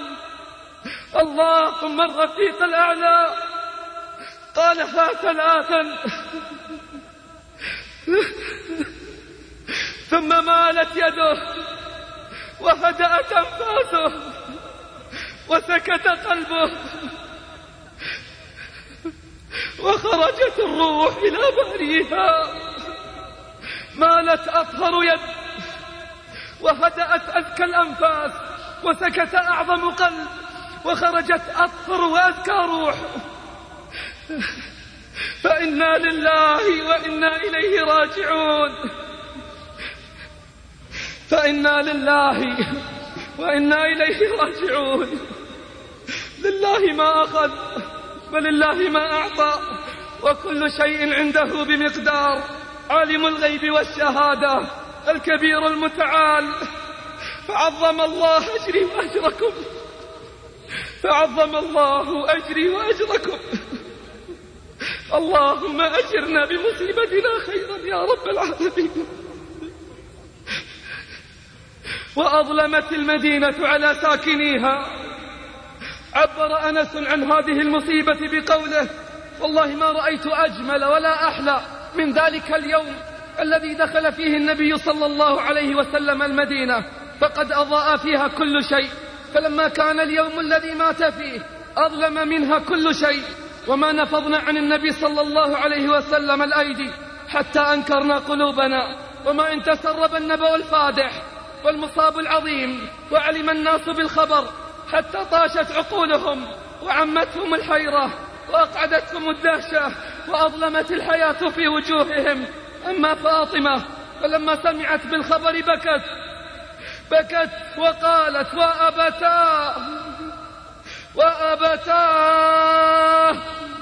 اللهم الرفيق الأعلى. قالها ثلاثا ثم مالت يده وهدأت أنفاسه وسكت قلبه وخرجت الروح إلى باريها. مالت أطهر يد وهدأت أذكى الأنفاس وسكت أعظم قلب وخرجت أطهر وأذكى روح. فإنا لله وإنا إليه راجعون. فإنا لله وإنا إليه راجعون. لله ما أخذ ولله ما أعطى، وكل شيء عنده بمقدار. عالم الغيب والشهادة الكبير المتعال، فعظم الله أجري وأجركم، فعظم الله أجري وأجركم. اللهم أجرنا بمصيبتنا خيرا يا رب العالمين. وأظلمت المدينة على ساكنيها. عبر أنس عن هذه المصيبة بقوله: والله ما رأيت أجمل ولا أحلى من ذلك اليوم الذي دخل فيه النبي صلى الله عليه وسلم المدينة، فقد أضاء فيها كل شيء، فلما كان اليوم الذي مات فيه أظلم منها كل شيء، وما نفضنا عن النبي صلى الله عليه وسلم الأيدي حتى أنكرنا قلوبنا، وما إن تسرب النبأ الفادح والمصاب العظيم وعلم الناس بالخبر حتى طاشت عقولهم وعمتهم الحيرة وأقعدتهم الدهشة وأظلمت الحياة في وجوههم. أما فاطمة فلما سمعت بالخبر بكت بكت وقالت: وأبتاه وأبتاه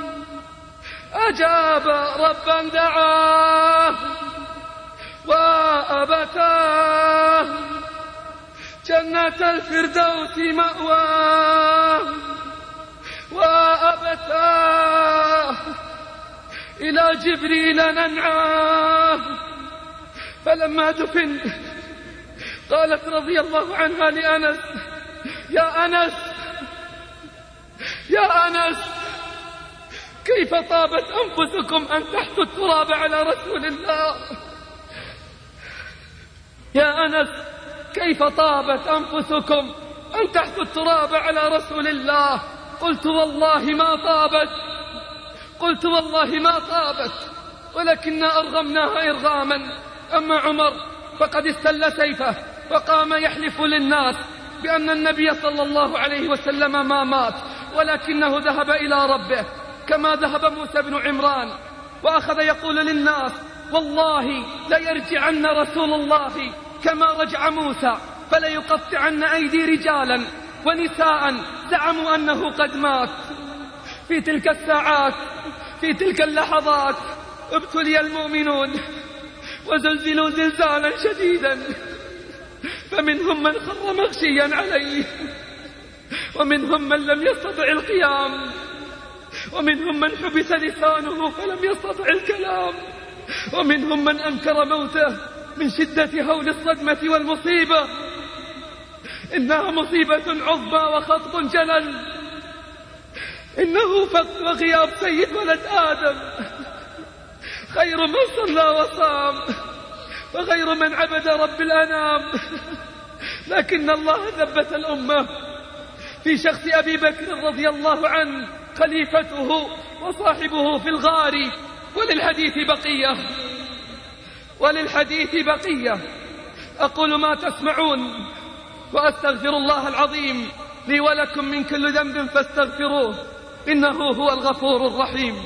أجاب ربا دعاه، وأبتاه جنة الفردوس مأواه، وأبتاه إلى جبريل ننعاه. فلما دفن قالت رضي الله عنها لأنس: يا أنس يا أنس كيف طابت أنفسكم أن تحثوا التراب على رسول الله. يا أنس كيف طابت أنفسكم أن تحثوا التراب على رسول الله. قلت والله ما طابت قلت والله ما طابت ولكننا أرغمناها إرغاما. أما عمر فقد استل سيفه وقام يحلف للناس بأن النبي صلى الله عليه وسلم ما مات، ولكنه ذهب إلى ربه كما ذهب موسى بن عمران، وأخذ يقول للناس: والله ليرجعن رسول الله كما رجع موسى، فليقطعن أيدي رجالا ونساء زعموا أنه قد مات. في تلك الساعات في تلك اللحظات ابتلي المؤمنون وزلزلوا زلزالا شديدا، فمنهم من خر مغشيا عليه، ومنهم من لم يستطع القيام، ومنهم من حبس لسانه فلم يستطع الكلام، ومنهم من أنكر موته من شدة هول الصدمة والمصيبة. إنها مصيبة عظمى وخطب جلل، إنه فقد وغياب سيد ولد آدم، خير من صلى وصام وخير من عبد رب الأنام. لكن الله ثبت الأمة في شخص أبي بكر رضي الله عنه خليفته وصاحبه في الغار. وللحديث بقية وللحديث بقية أقول ما تسمعون وأستغفر الله العظيم لي ولكم من كل ذنب فاستغفروه إنه هو الغفور الرحيم.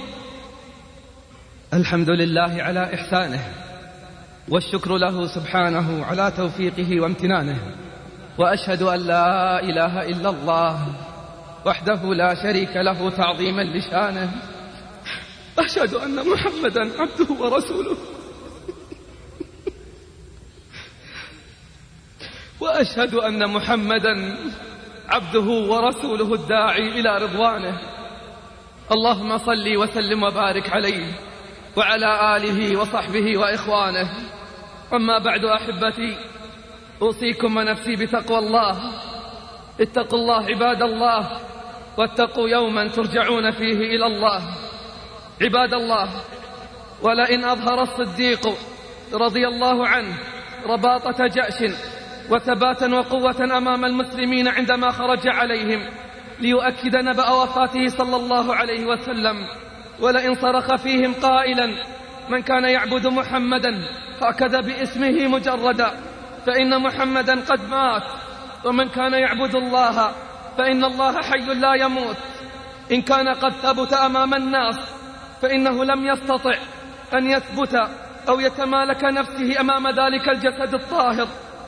الحمد لله على إحسانه، والشكر له سبحانه على توفيقه وامتنانه، وأشهد أن لا إله إلا الله وحده لا شريك له تعظيما لشانه، أشهد أن محمدا عبده ورسوله، وأشهد أن محمدا عبده ورسوله الداعي إلى رضوانه. اللهم صل وسلم وبارك عليه وعلى آله وصحبه وإخوانه. أما بعد أحبتي، أوصيكم ونفسي بتقوى الله. اتقوا الله عباد الله، واتقوا يوما ترجعون فيه إلى الله. عباد الله، ولئن أظهر الصديق رضي الله عنه رباطة جأش وثباتا وقوة أمام المسلمين عندما خرج عليهم ليؤكد نبأ وفاته صلى الله عليه وسلم، ولئن صرخ فيهم قائلا: من كان يعبد محمدا هكذا باسمه مجردا فإن محمدا قد مات، ومن كان يعبد الله فإن الله حي لا يموت. إن كان قد ثبت أمام الناس فإنه لم يستطع أن يثبت أو يتمالك نفسه أمام ذلك الجسد الطاهر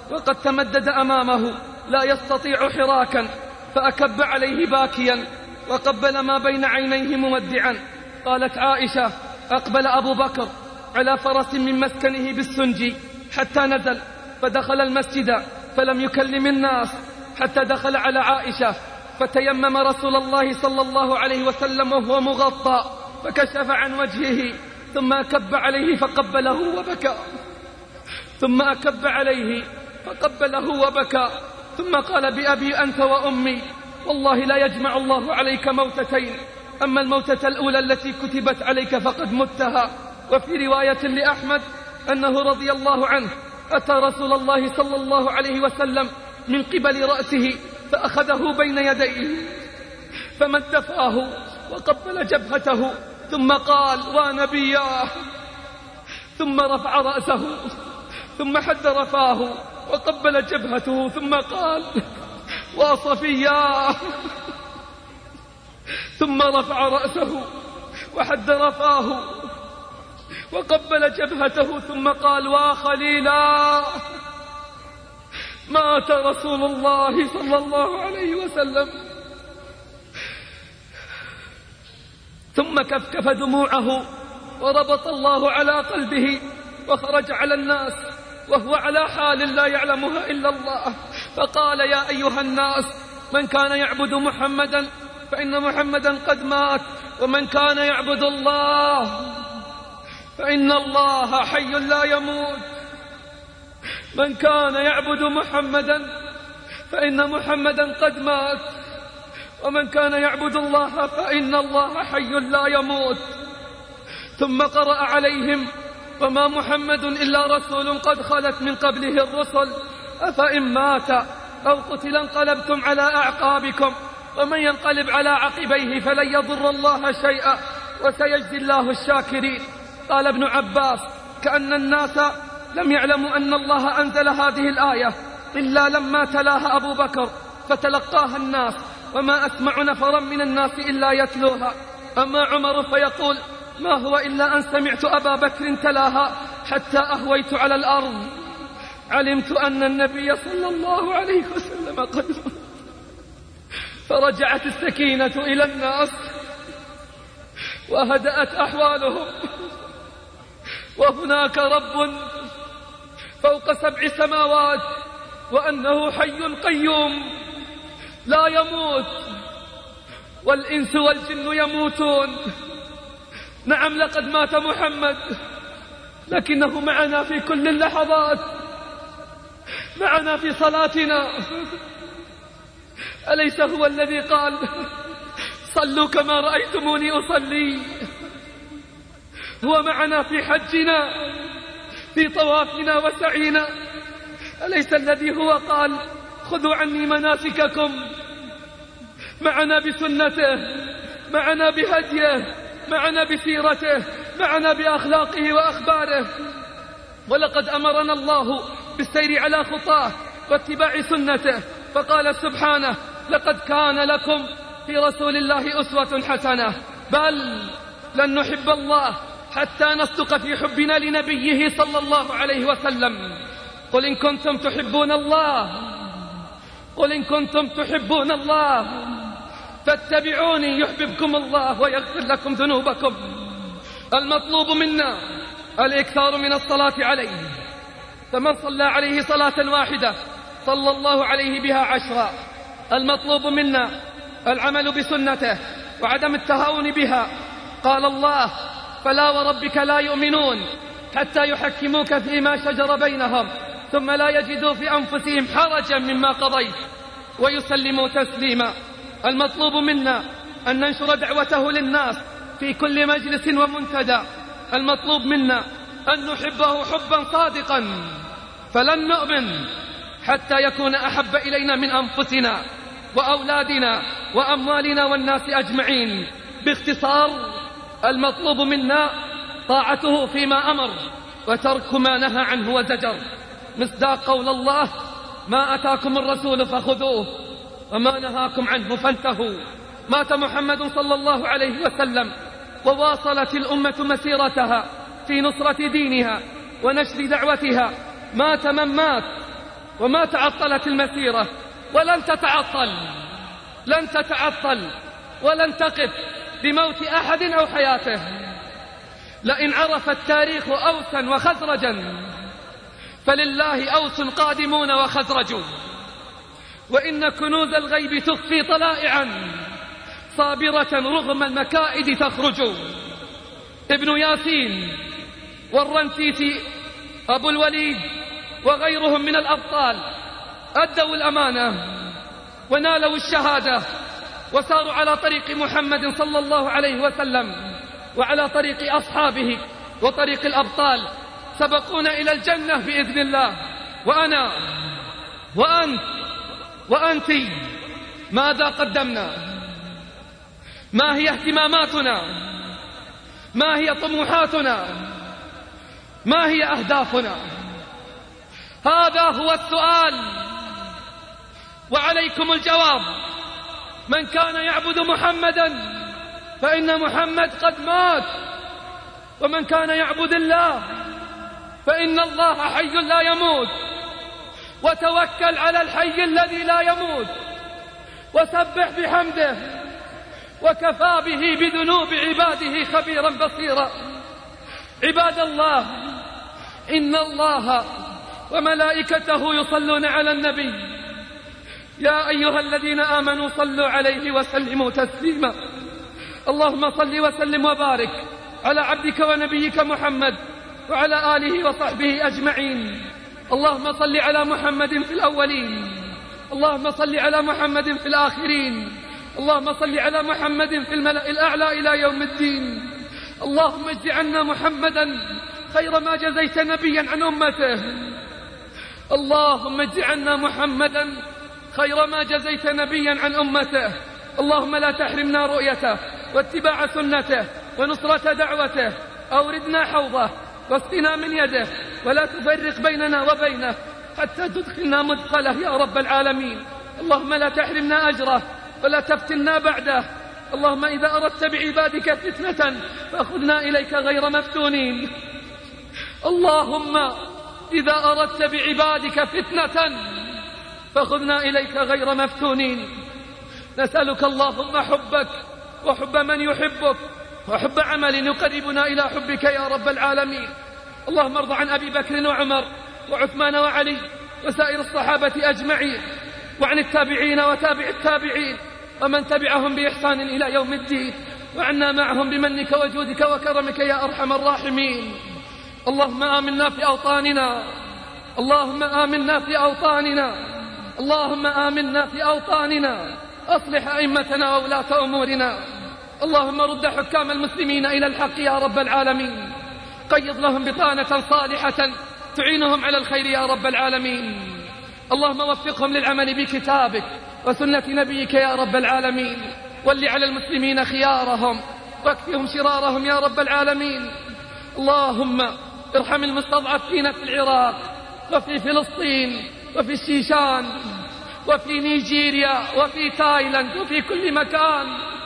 وقد تمدد أمامه لا يستطيع حراكا، فأكب عليه باكيا وقبل ما بين عينيه مودعا. قالت عائشة: أقبل أبو بكر على فرس من مسكنه بالسنجي حتى نزل، فدخل المسجد فلم يكلم الناس حتى دخل على عائشة، فتيمم رسول الله صلى الله عليه وسلم وهو مغطى، فكشف عن وجهه، ثم أكب عليه فقبله وبكى، ثم أكب عليه فقبله وبكى، ثم قال: بأبي أنت وأمي والله لا يجمع الله عليك موتتين، أما الموتة الأولى التي كتبت عليك فقد متها. وفي رواية لأحمد أنه رضي الله عنه أتى رسول الله صلى الله عليه وسلم من قبل رأسه فأخذه بين يديه فمد فاه وقبل جبهته، ثم قال: ونبياه، ثم رفع رأسه ثم حد فاه وقبل جبهته، ثم قال: وصفياه، ثم رفع رأسه وحد رفاه وقبل جبهته، ثم قال: وخليلا. مات رسول الله صلى الله عليه وسلم. ثم كفكف دموعه وربط الله على قلبه وخرج على الناس وهو على حال لا يعلمها إلا الله، فقال: يا أيها الناس، من كان يعبد محمدا فإن محمدا قد مات، ومن كان يعبد الله فإن الله حي لا يموت. من كان يعبد محمدا فإن محمدا قد مات، ومن كان يعبد الله فإن الله حي لا يموت. ثم قرأ عليهم: وما محمد إلا رسول قد خلت من قبله الرسل، أفإن مات أو قتل انقلبتم على أعقابكم، ومن ينقلب على عقبيه فلن يضر الله شيئا وسيجزي الله الشاكرين. قال ابن عباس: كأن الناس لم يعلموا أن الله أنزل هذه الآية إلا لما تلاها أبو بكر فتلقاها الناس، وما أسمع نفرا من الناس إلا يتلوها. أما عمر فيقول: ما هو إلا أن سمعت أبا بكر تلاها حتى أهويت على الأرض، علمت أن النبي صلى الله عليه وسلم قد مات. فرجعت السكينة إلى الناس وهدأت أحوالهم، وهناك رب فوق سبع سماوات، وأنه حي قيوم لا يموت، والإنس والجن يموتون. نعم، لقد مات محمد، لكنه معنا في كل اللحظات، معنا في صلاتنا. أليس هو الذي قال: صلوا كما رأيتموني أصلي؟ هو معنا في حجنا، في طوافنا وسعينا. أليس الذي هو قال: خذوا عني مناسككم؟ معنا بسنته، معنا بهديه، معنا بسيرته، معنا بأخلاقه وأخباره. ولقد أمرنا الله بالسير على خطاه واتباع سنته، فقال سبحانه: لقد كان لكم في رسول الله أسوة حسنة، بل لن نحب الله حتى نصدق في حبنا لنبيه صلى الله عليه وسلم. قل إن كنتم تحبون الله قل إن كنتم تحبون الله فاتبعوني يحببكم الله ويغفر لكم ذنوبكم. المطلوب منا الإكثار من الصلاة عليه، فمن صلى عليه صلاة واحدة صلى الله عليه بها عشرا. المطلوب منا العمل بسنته وعدم التهاون بها. قال الله: فلا وربك لا يؤمنون حتى يحكموك فيما شجر بينهم ثم لا يجدوا في أنفسهم حرجا مما قضيت ويسلموا تسليما. المطلوب منا أن ننشر دعوته للناس في كل مجلس ومنتدى. المطلوب منا أن نحبه حبا صادقا، فلن نؤمن حتى يكون أحب إلينا من أنفسنا وأولادنا وأموالنا والناس أجمعين. باختصار، المطلوب منا طاعته فيما أمر وترك ما نهى عنه وزجر، مصداق قول الله: ما أتاكم الرسول فخذوه وما نهاكم عنه فانتهوا. مات محمد صلى الله عليه وسلم، وواصلت الأمة مسيرتها في نصرة دينها ونشر دعوتها. مات من مات، وما تعطلت المسيرة ولن تتعطل، لن تتعطل ولن تقف بموت أحد أو حياته. لئن عرف التاريخ أوسا وخزرجا فلله أوس قادمون وخزرج، وإن كنوز الغيب تخفي طلائعا صابرة رغم المكائد تخرج. ابن ياسين والرنتيسي أبو الوليد وغيرهم من الأبطال أدوا الأمانة ونالوا الشهادة وساروا على طريق محمد صلى الله عليه وسلم وعلى طريق أصحابه وطريق الأبطال، سبقونا إلى الجنة بإذن الله. وأنا وأنت وأنت ماذا قدمنا؟ ما هي اهتماماتنا؟ ما هي طموحاتنا؟ ما هي أهدافنا؟ هذا هو السؤال وعليكم الجواب. من كان يعبد محمدا فإن محمد قد مات، ومن كان يعبد الله فإن الله حي لا يموت. وتوكل على الحي الذي لا يموت وسبح بحمده وكفى به بذنوب عباده خبيرا بصيرا. عباد الله، إن الله وملائكته يصلون على النبي، يا أيها الذين آمنوا صلوا عليه وسلموا تسليما. اللهم صل وسلم وبارك على عبدك ونبيك محمد وعلى آله وصحبه أجمعين. اللهم صل على محمد في الأولين، اللهم صل على محمد في الآخرين، اللهم صل على محمد في الملأ الأعلى إلى يوم الدين. اللهم اجعلنا محمدا خير ما جزيت نبيا عن أمته. اللهم اجعلنا محمدا خير ما جزيت نبيا عن أمته. اللهم لا تحرمنا رؤيته واتباع سنته ونصرة دعوته. أوردنا حوضه واسقنا من يده ولا تفرق بيننا وبينه حتى تدخلنا مدخله يا رب العالمين. اللهم لا تحرمنا أجره ولا تفتنا بعده. اللهم إذا أردت بعبادك فتنة فأخذنا إليك غير مفتونين. اللهم إذا أردت بعبادك فتنة فأخذنا إليك غير مفتونين. نسألك اللهم حبك وحب من يحبك وحب عمل يقربنا إلى حبك يا رب العالمين. اللهم ارض عن أبي بكر وعمر وعثمان وعلي وسائر الصحابة أجمعين، وعن التابعين وتابع التابعين ومن تبعهم بإحسان إلى يوم الدين، وعنا معهم بمنك وجودك وكرمك يا أرحم الراحمين. اللهم آمنا في أوطاننا، اللهم آمنا في أوطاننا، اللهم آمنا في أوطاننا. أصلح أئمتنا وولاة أمورنا. اللهم رد حكام المسلمين إلى الحق يا رب العالمين. قيض لهم بطانة صالحة تعينهم على الخير يا رب العالمين. اللهم وفقهم للعمل بكتابك وسنة نبيك يا رب العالمين. ول على المسلمين خيارهم واكفهم شرارهم يا رب العالمين. اللهم ارحم المستضعفين في العراق وفي فلسطين وفي الشيشان وفي نيجيريا وفي تايلاند وفي كل مكان.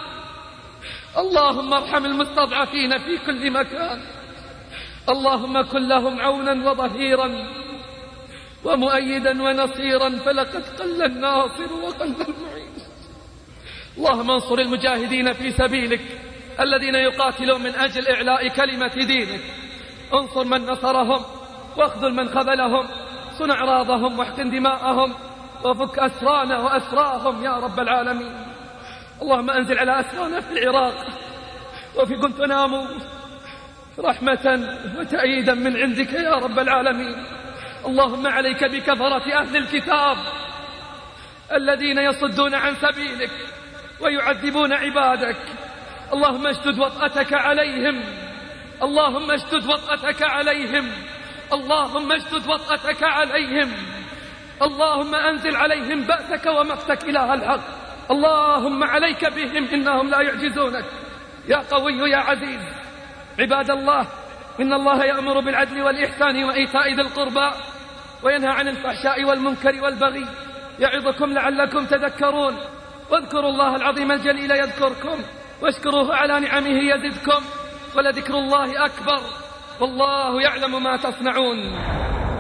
اللهم ارحم المستضعفين في كل مكان. اللهم كن لهم عونا وظهيرا ومؤيدا ونصيرا، فلقد قل الناصر وقل المعين. اللهم انصر المجاهدين في سبيلك الذين يقاتلون من أجل إعلاء كلمة دينك. انصر من نصرهم واخذل من خذلهم، صن أعراضهم واحقن دماءهم وفك أسرانا وأسراهم يا رب العالمين. اللهم أنزل على أسرانا في العراق وفي غوانتنامو رحمة وتأييدا من عندك يا رب العالمين. اللهم عليك بكفرة أهل الكتاب الذين يصدون عن سبيلك ويعذبون عبادك. اللهم اشدد وطأتك عليهم، اللهم اشدد وطأتك عليهم، اللهم اشدد وطأتك عليهم. اللهم أنزل عليهم بأسك ومقتك إله الحق. اللهم عليك بهم إنهم لا يعجزونك يا قوي يا عزيز. عباد الله، إن الله يأمر بالعدل والإحسان وإيتاء ذي القربى وينهى عن الفحشاء والمنكر والبغي، يعظكم لعلكم تذكرون. واذكروا الله العظيم الجليل يذكركم، واشكروه على نعمه يزدكم، ولذكر الله أكبر والله يعلم ما تصنعون.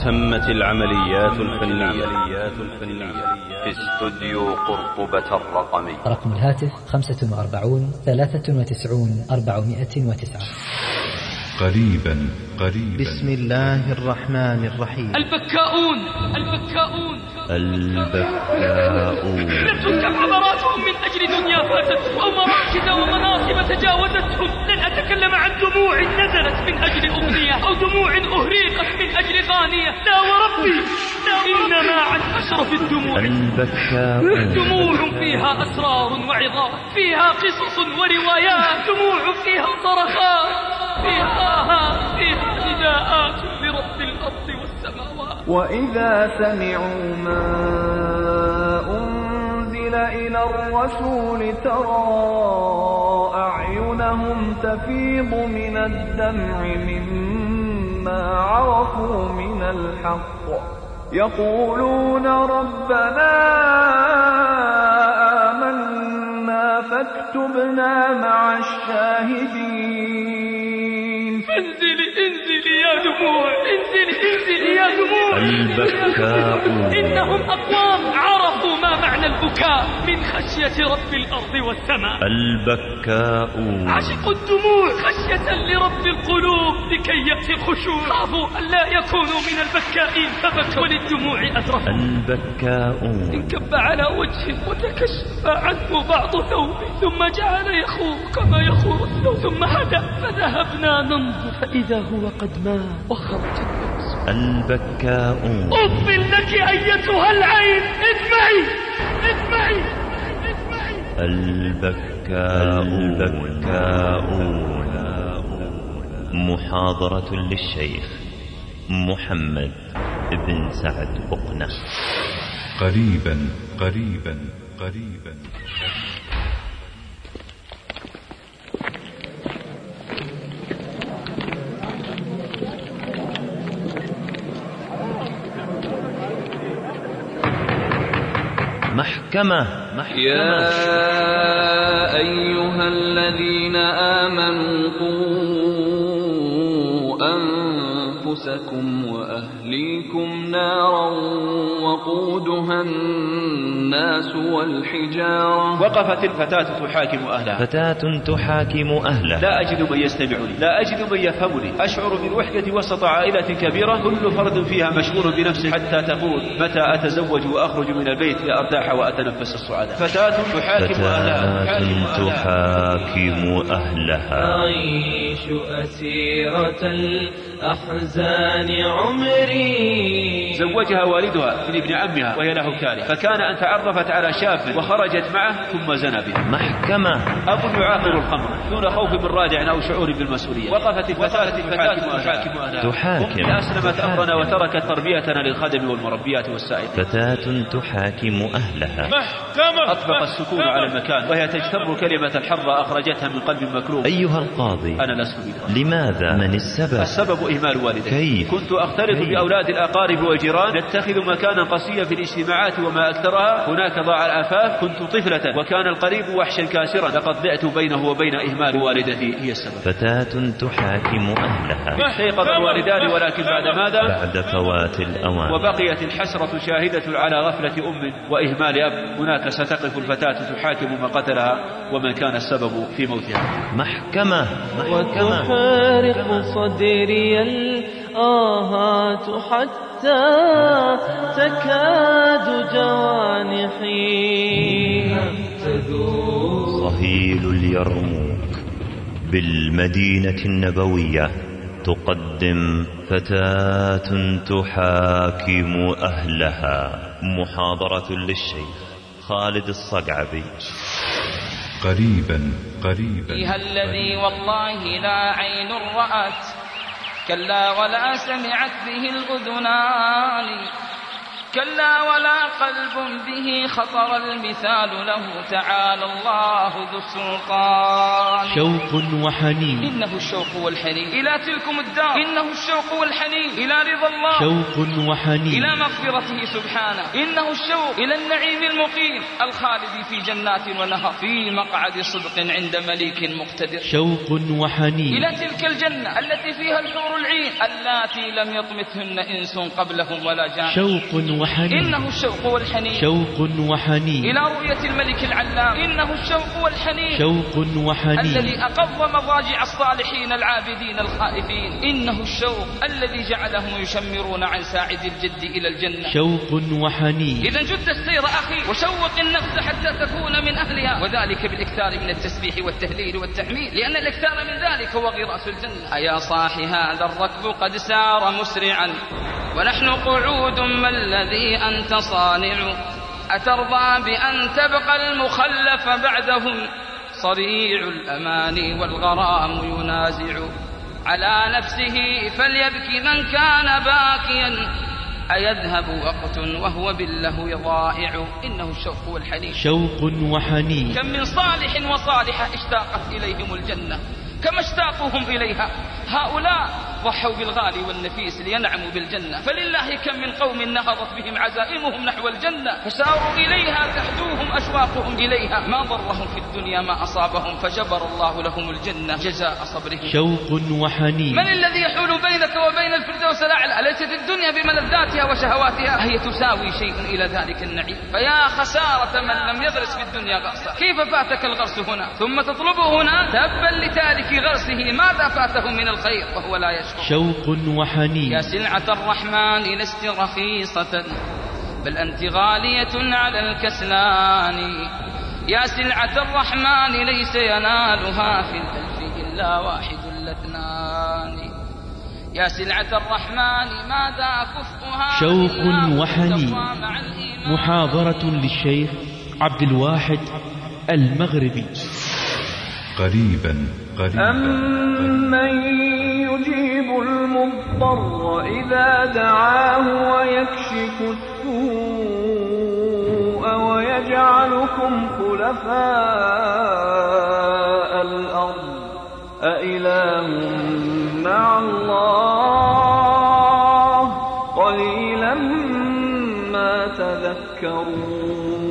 تمت العمليات الفنية في استوديو قرطبة الرقمي. رقم الهاتف خمسة وأربعون ثلاثة وتسعون أربعمائة وتسعة. قريبا قريبا. بسم الله الرحمن الرحيم. البكاؤون البكاؤون البكاؤون لم تنكح عبراتهم من أجل دنيا فاتتهم أو مراكز ومناصب تجاوزتهم. لن أتكلم عن دموع نزلت من أجل أغنية أو دموع أهريقت من أجل غانية. لا وربي، إنما عن أشرف الدموع. البكاؤون دموع فيها أسرار وعظات، فيها قصص وروايات، دموع فيها صرخات، فيها فيها نداءات لرب الأرض والسماوات. وإذا سمعوا ما أنزل إلى الرسول ترى أعينهم تفيض من الدمع مما عرفوا من الحق يقولون ربنا آمنا فاكتبنا مع الشاهدين. انزلي انزلي يا دموع، انزلي انزلي يا دموع. البكاؤون إنهم أقوام عرفوا ما معنى البكاء من خشية رب الأرض والسماء. البكاؤون عشقوا الدموع خشية لرب القلوب لكي يأتي الخشوع. خافوا أن لا يكونوا من البكائين فبكوا للدموع أدركوا. البكاؤون انكب على وجهه وتكشف عنه بعض ثوبه ثم جعل يخور كما يخور الثوب ثم هدأ فذهبنا ننظر فإذا هو قد مات وخرج النفس. البكاؤون أقبل لك أيتها العين، اسمعي اسمعي اسمعي. البكاؤون البكاؤون محاضرة للشيخ محمد بن سعد بقنة. قريبا قريبا قريبا. محكمة محكمة. يا أيها الذين آمنوا قوا أنفسكم وأهليكم نارا وقودها الناس والحجارة. وقفت الفتاة تحاكم أهلها. فتاة تحاكم أهلها. لا أجد من يستمعني، لا أجد من يفهمني، أشعر بالوحدة وسط عائلة كبيرة كل فرد فيها مشغول بنفسه حتى تقول متى أتزوج وأخرج من البيت لأرتاح وأتنفس السعادة. فتاة تحاكم أهلها. تحاكم أهلها. أعيش أسيرة الأحزان عمري. زوجها والدها من ابن عمها وهي له كاره، فكان أن تعرفت على شاب وخرجت معه ثم زنى بها. محكمة. أب يعاقر الخمر دون خوف من رادع أو شعور بالمسؤولية. وقفت الفتاة تحاكم أهلها. تحاكم. أسلمت أمرنا وتركت تربيتنا للخدم والمربيات والسائل. فتاة تحاكم أهلها. محكمة. أطبق السكون على المكان وهي تجتر كلمة الحرة أخرجتها من قلب مكروه. أيها القاضي، أنا لست بها. لماذا؟ من السبب؟ السبب إهمال والدي. كيف؟ كنت أختلط كيف؟ بأولاد الأقارب والجيران، نتخذ مكانا قصيا في الاجتماعات وما أكثرها. هناك ضاع العفاف. كنت طفلة وكان القريب وحشا كاسرا، لقد ضعت بينه وبين إهمال والدتي هي السبب. فتاة تحاكم أهلها. استيقظ الوالدان ولكن بعد ماذا؟ بعد فوات الأوان. وبقيت الحسرة شاهدة على غفلة أم وإهمال أب. هناك ستقف الفتاة تحاكم من قتلها ومن كان السبب في موتها. محكمة. محكمة. وتفارق صدري الآهات حتى تكاد جوانحي. صهيل اليرموك بالمدينة النبوية تقدم فتاة تحاكم أهلها. محاضرة للشيخ خالد الصقعبي. قريبا قريبا. فيها الذي والله لا عين رأت كلا ولا سمعت به الأذنان كلا ولا قلب به خطر المثال له تعالى الله ذو السلطان. شوق وحنين إنه الشوق والحنين إلى تلكم الدار، إنه الشوق والحنين إلى رضا الله، شوق وحنين إلى مغفرته سبحانه، إنه الشوق إلى النعيم المقيم الخالد في جنات ونهر في مقعد صدق عند مليك مقتدر. شوق وحنين إلى تلك الجنة التي فيها الحور العين اللاتي لم يطمثهن إنس قبلهم ولا جان. شوق وحنين إنه الشوق والحنين شوق وحنين إلى رؤية الملك العلام. إنه الشوق والحنين شوق وحنين الذي أقض مضاجع الصالحين العابدين الخائفين. إنه الشوق الذي جعلهم يشمرون عن ساعد الجد إلى الجنة. شوق وحنين. إذا جد السير أخي وشوق النفس حتى تكون من أهلها، وذلك بالإكثار من التسبيح والتهليل والتحميد، لأن الإكثار من ذلك هو غراس الجنة. أيا صاحي هذا الركب قد سار مسرعا ونحن قعود، ما الذي أنت صانع؟ أترضى بأن تبقى المخلف بعدهم؟ صريع الأماني والغرام ينازع على نفسه، فليبكي من كان باكيا. أيذهب وقت وهو بالله ضائع؟ إنه الشوق والحنين. شوق وحنين. كم من صالح وصالحة اشتاقت إليهم الجنة كما اشتاقهم إليها. هؤلاء ضحوا بالغالي والنفيس لينعموا بالجنة، فلله كم من قوم نهضت بهم عزائمهم نحو الجنة فساروا إليها تحدوهم أشواقهم إليها. ما ضرهم في الدنيا ما أصابهم فجبر الله لهم الجنة جزاء صبرهم. شوق وحنين. من الذي يحول بينك وبين الفردوس الأعلى؟ أليست الدنيا بملذاتها وشهواتها هي تساوي شيء إلى ذلك النعيم؟ فيا خسارة من لم يغرس في الدنيا غرسا. كيف فاتك الغرس هنا ثم تطلبه هنا؟ تبا لتارك غرسه ماذا فاته من الخير وهو لا يشكر. شوق وحنين. يا سلعة الرحمن لست رخيصة بل أنت غالية على الكسلان. يا سلعة الرحمن ليس ينالها في الألف إلا واحد الاثنان. يا سلعة الرحمن ماذا كفؤها؟ شوق وحنين. محاضرة للشيخ عبد الواحد المغربي. قريبا قريبا. أمن يجيب المضطر إذا دعاه ويكشف السوء ويجعلكم خلفاء الأرض أإله مع الله قليلا ما تذكرون.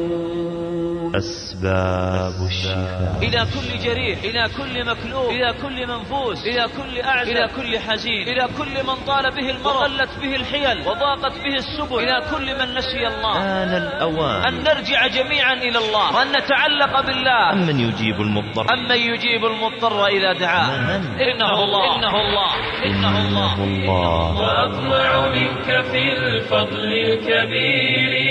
أسباب الشفاء. إلى كل جريح، إلى كل مكلوب، إلى كل منفوس، إلى كل أعزل، إلى كل حزين، إلى كل من طال به المرض وقلت به الحيل وضاقت به السبل، إلى كل من نسي الله. آن الأوان أن نرجع جميعا إلى الله وأن نتعلق بالله. أمن يجيب المضطر أمن يجيب المضطر إذا دعاه. إنه الله إنه الله إنه الله, الله. وأطمع منك في الفضل الكبير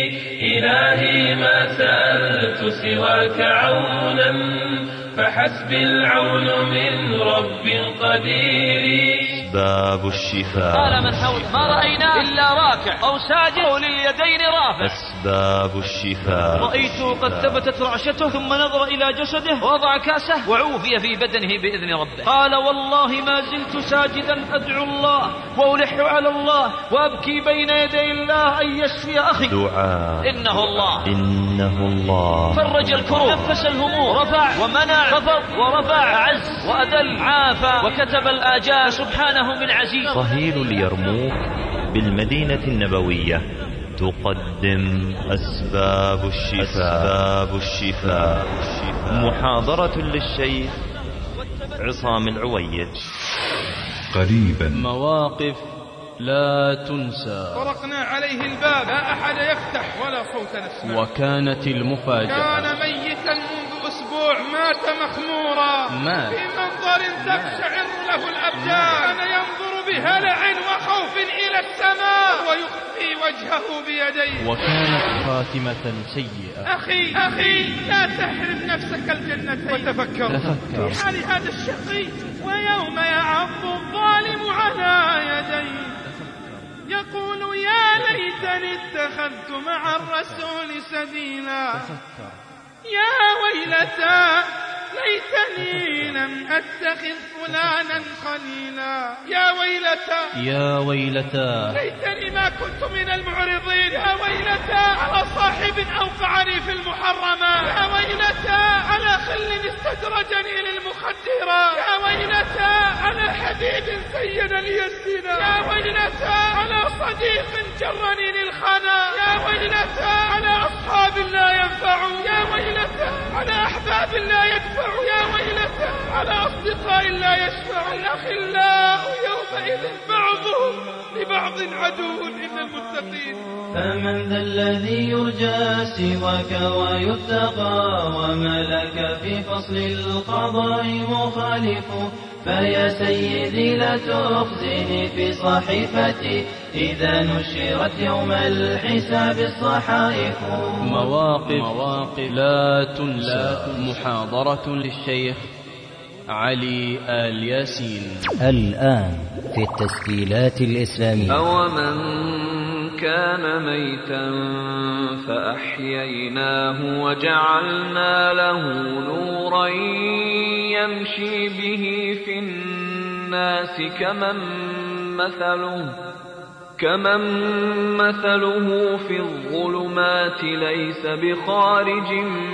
إلهي ما سألت سواك عونا فحسبي العون من رب قدير. أسباب الشفاء. قال من حول ما رأينا إلا راكع أو ساجد أو لليدين رافع. أسباب الشفاء. رأيته قد ثبتت رعشته ثم نظر إلى جسده ووضع كاسه وعوفي في بدنه بإذن ربه. قال والله ما زلت ساجدا أدعو الله وألح على الله وأبكي بين يدي الله أن يشفي أخي. دعاء. إنه الله إنه الله. فرج الكروب نفس الهموم رفع ومنع خفض ورفع عز وأدل عافى وكتب الآجال سبحانه من عزيز. صهيل اليرموك بالمدينة النبوية تقدم أسباب الشفاء. أسباب الشفاء. محاضرة للشيخ عصام العويد. قريبا. مواقف لا تنسى. طرقنا عليه الباب لا أحد يفتح ولا صوت نسمع. وكانت المفاجأة كان ميتا منذ أسبوع مات مخمورا مات في منظر تقشعر له الأبدان. كان ينظر بهلع وخوف إلى السماء ويخفي وجهه بيديه. وكانت خاتمة سيئة. أخي أخي لا تحرم نفسك الجنتين وتفكر تفكر في حال هذا الشقي ويوم يعض الظالم على يديه يقول يا ليتني اتخذت مع الرسول سبيلا. يا ويلتى ليتني لم أتخذ فلانا خليلا. يا ويلتى يا ويلتى ليتني ما كنت من المعرضين. يا ويلتى على صاحب أوقعني في المحرمات. يا ويلتى على خل استدرجني للمخدرات. يا ويلتى على حبيب زين لي الزنا. يا ويلتى على صديق جرني للخنا. يا ويلتى على أصحاب لا ينفعون. يا ويلتى على أحباب لا يدفعون. يا ويلتى على أصدقاء لا يشفعون. الأخلاء يومئذ بعضهم لبعض عدو إلا المتقين. فمن ذا الذي يرجى سواك ويتقى وما لك في فصل القضاء مخالف. فيا سيدي لا تخزني في صحيفتي إذا نشرت يوم الحساب الصحائف. مواقف, مواقف لا تنسى. محاضرة للشيخ علي آل ياسين الآن في التسجيلات الإسلامية. أومن كان ميتا فأحييناه وجعلنا له نورا يمشي به في الناس كمن مثله كمن مثله في الظلمات ليس بخارج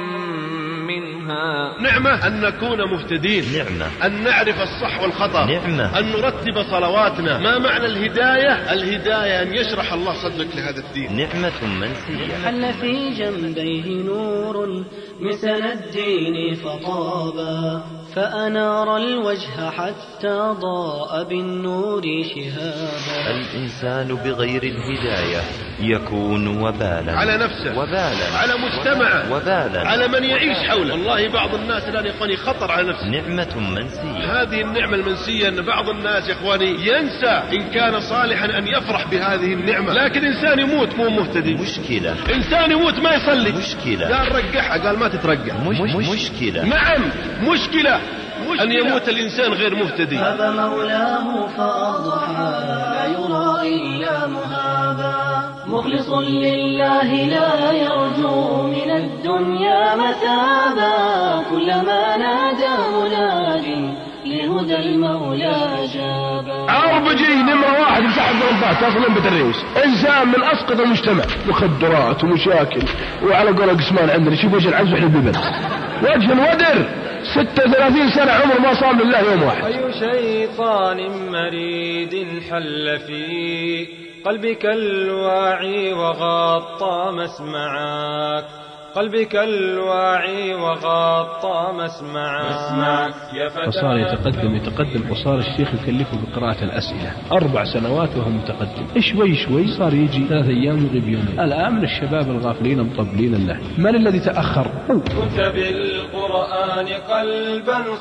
منها. نعمة أن نكون مهتدين، نعمة أن نعرف الصح والخطأ، نعمة أن نرتب صلواتنا. ما معنى الهداية؟ الهداية أن يشرح الله صدرك لهذا الدين. نعمة منسية. حل في جنبيه نور مثل الدين فطابا فأنار الوجه حتى ضاء بالنور شهابا. الإنسان بغير الهداية يكون وبالا على نفسه، وبالا على مجتمعه، وبالا على من يعيش حوله. والله بعض الناس الآن يا إخواني خطر على نفسه. نعمة منسية. هذه النعمة المنسية أن بعض الناس يا إخواني ينسى إن كان صالحا أن يفرح بهذه النعمة. لكن إنسان يموت مو مهتدي مشكلة. إنسان يموت ما يصلي مشكلة. قال رجحها، قال ما تترجح مش مش مشكلة. نعم مشكلة. مشكلة أن يموت الإنسان غير مهتدي. هب مولاه فأضحى لا يرى إلا مهابا مخلص لله لا يرجو من الدنيا مثابا. كلما نادى مناد لهدى المولى جابا. عربجي نمرة واحد مساحة الضربات تصل بتريس. إنسان من أسقط المجتمع، مخدرات ومشاكل، وعلى قول قسمان عندنا شوف وجه العز وإحنا ببن وجه الودر. ستة وثلاثين سنة عمر ما صام لله يوم واحد. أي شيطان مريد حل في قلبك الواعي وغطى مسمعك. قلبك الواعي وغطى مسمعك يا فتى. فصار يتقدم يتقدم وصار الشيخ يكلفه بقراءة الأسئلة أربع سنوات وهو متقدم. شوي شوي صار يجي ثلاث أيام ويغيب يومين. الآن من الشباب الغافلين مطبلين الله. من الذي تأخر؟ كنت بالقرآن قلبا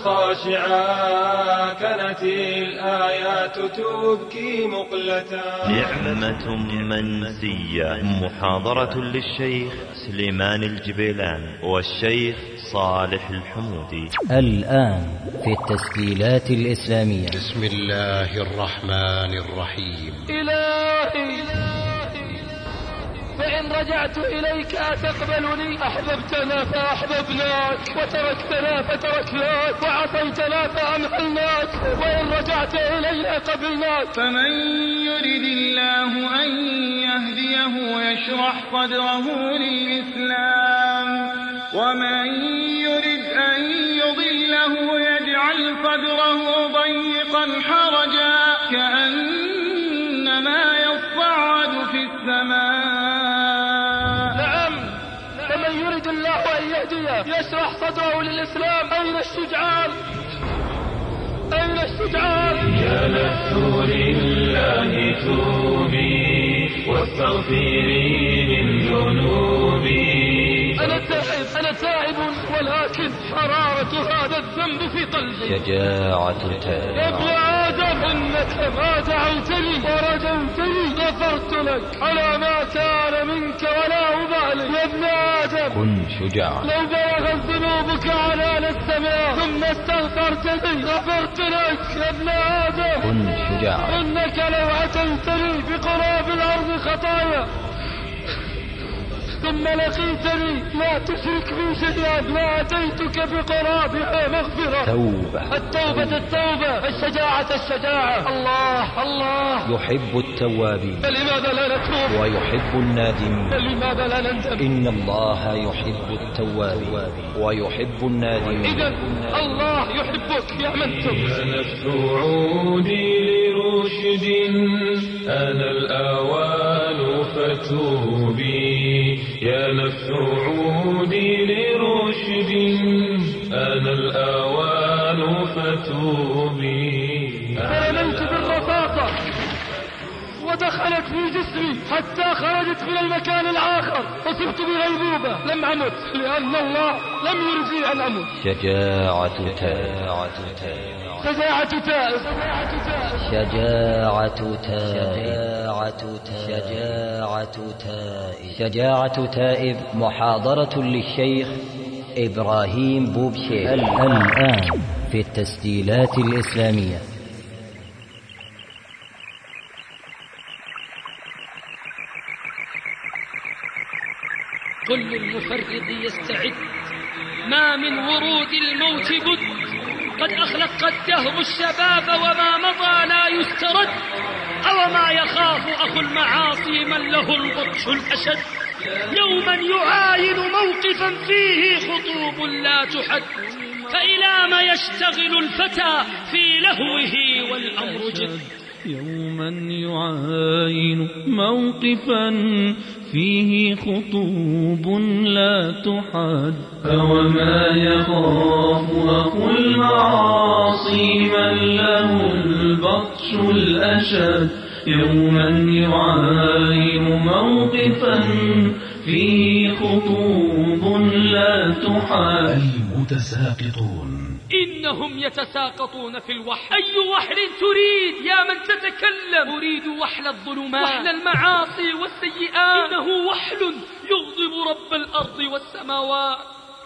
خاشعا كانت الآيات تبكي مقلتا. نعمة منسية. محاضرة للشيخ سليمان الجبيلان والشيخ صالح الحمودي. الآن في التسجيلات الإسلامية. بسم الله الرحمن الرحيم. إلهي فإن رجعت إليك أتقبلني. أحببتنا فأحببناك وتركتنا فتركناك وعصيتنا فأمهلناك وإن رجعت إلينا قبلناك. فمن يرد الله أن يهديه يشرح صدره للإسلام ومن يرد أن يضله يجعل صدره ضيقا حرجا كأنما يصعد في السماء. فمن يريد الله أن يهديه يشرح صدره للإسلام. أين الشجعان؟ أين الشجعان؟ يا نفس لله توبي واستغفري من ذنوبي. أنا تائب أنا تائب ولكن حرارة هذا الذنب في قلبي. شجاعة التائب. يا ابن آدم إنك ما دعوتني ورجوتني غفرت لك على ما كان منك ولا أبالي. يا ابن آدم كن شجاعا. لو بلغت ذنوبك عنان السماء ثم استغفرتني غفرت لك. يا ابن آدم كن شجاعا. إنك لو أتيتني بقراب الأرض خطايا ثم لقيتني لا تشرك بي شيئا ما أتيتك بقرابها مغفرة. التوبة التوبة التوبة، الشجاعة الشجاعة. الله الله. يحب التوابين، فلماذا لا نتوب؟ ويحب النادمين، فلماذا لا نندم؟ إن الله يحب التوابين ويحب النادمين. إذن الله يحبك يا من تب. يا نفس عودي لرشد، أنا الأوان فتوبي. يا نفس عودي لرشد، أنا الأوان فتوبي. فنمت بالرفاقة ودخلت في جسمي حتى خرجت من المكان الآخر، وصرت بغيبوبة. لم أمت لأن الله لم يرجي أن أمت. شجاعة تائب، شجاعة تائب، شجاعة تائب، شجاعة تائب، شجاعة تائب. محاضرة للشيخ إبراهيم بوبشير الآن في التسجيلات الإسلامية. كل المفرط يستعد، ما من ورود الموت بد. قد أخلق الدهر الشباب وما مضى لا يسترد. أو ما يخاف أخو المعاصي من له البطش الأشد. يوما يعاين موقفا فيه خطوب لا تحد. فإلى ما يشتغل الفتى في لهوه والأمر جد. يوما يعاين موقفا فيه خطوب لا تحد. فوما يخاف أخو المعاصي من له البطش الأشد. يوما يعاين موقفا فيه خطوب لا تحد. المتساقطون إنهم يتساقطون في الوحل. أي وحل تريد يا من تتكلم؟ أريد وحل الظلمات، وحل المعاصي والسيئات. إنه وحل يغضب رب الأرض والسماوات.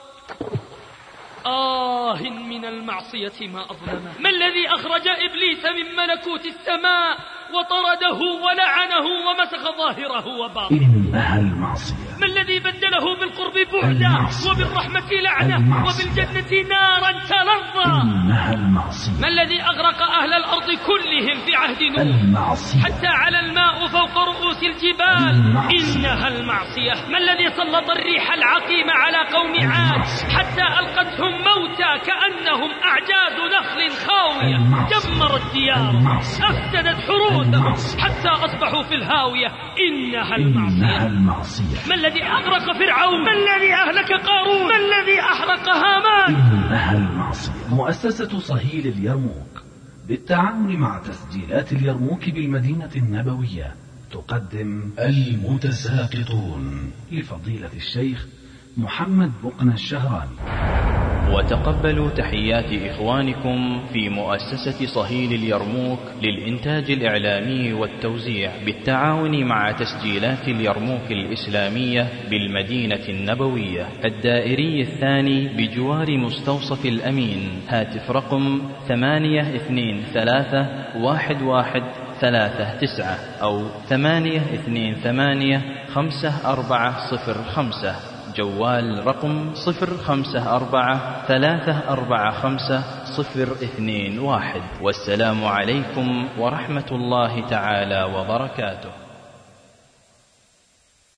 آه من المعصية ما أظلمه. ما الذي أخرج إبليس من ملكوت السماء وطرده ولعنه ومسخ ظاهره وباطنه؟ إنها المعصية. ما الذي بدله بالقرب بعدا وبالرحمة لعنة وبالجنة نارا تلظى؟ إنها المعصية. ما الذي أغرق أهل الأرض كلهم في عهد نوح المعصية. حتى على الماء فوق رؤوس الجبال؟ المعصية. إنها المعصية. ما الذي سلط الريح العقيم على قوم عاد حتى ألقتهم موتى كأنهم أعجاز نخل خاوية؟ دمرت ديارهم، أفسدت حروثهم حتى أصبحوا في الهاوية. إنها المعصية. إنها المعصية. ما الذي أغرق فرعون؟ ما الذي أهلك قارون؟ ما الذي أحرق هامان؟ إنها المعصية. مؤسسة صهيل اليرموك بالتعاون مع تسجيلات اليرموك بالمدينة النبوية تقدم المتساقطون لفضيلة الشيخ محمد بقنا الشهراني. وتقبلوا تحيات إخوانكم في مؤسسة صهيل اليرموك للإنتاج الإعلامي والتوزيع بالتعاون مع تسجيلات اليرموك الإسلامية بالمدينة النبوية الدائري الثاني بجوار مستوصف الأمين. هاتف رقم ثمانية اثنين ثلاثة واحد واحد ثلاثة تسعة أو ثمانية اثنين ثمانية خمسة أربعة صفر خمسة. جوال رقم صفر خمسة أربعة ثلاثة أربعة خمسة صفر اثنين واحد. والسلام عليكم ورحمة الله تعالى وبركاته.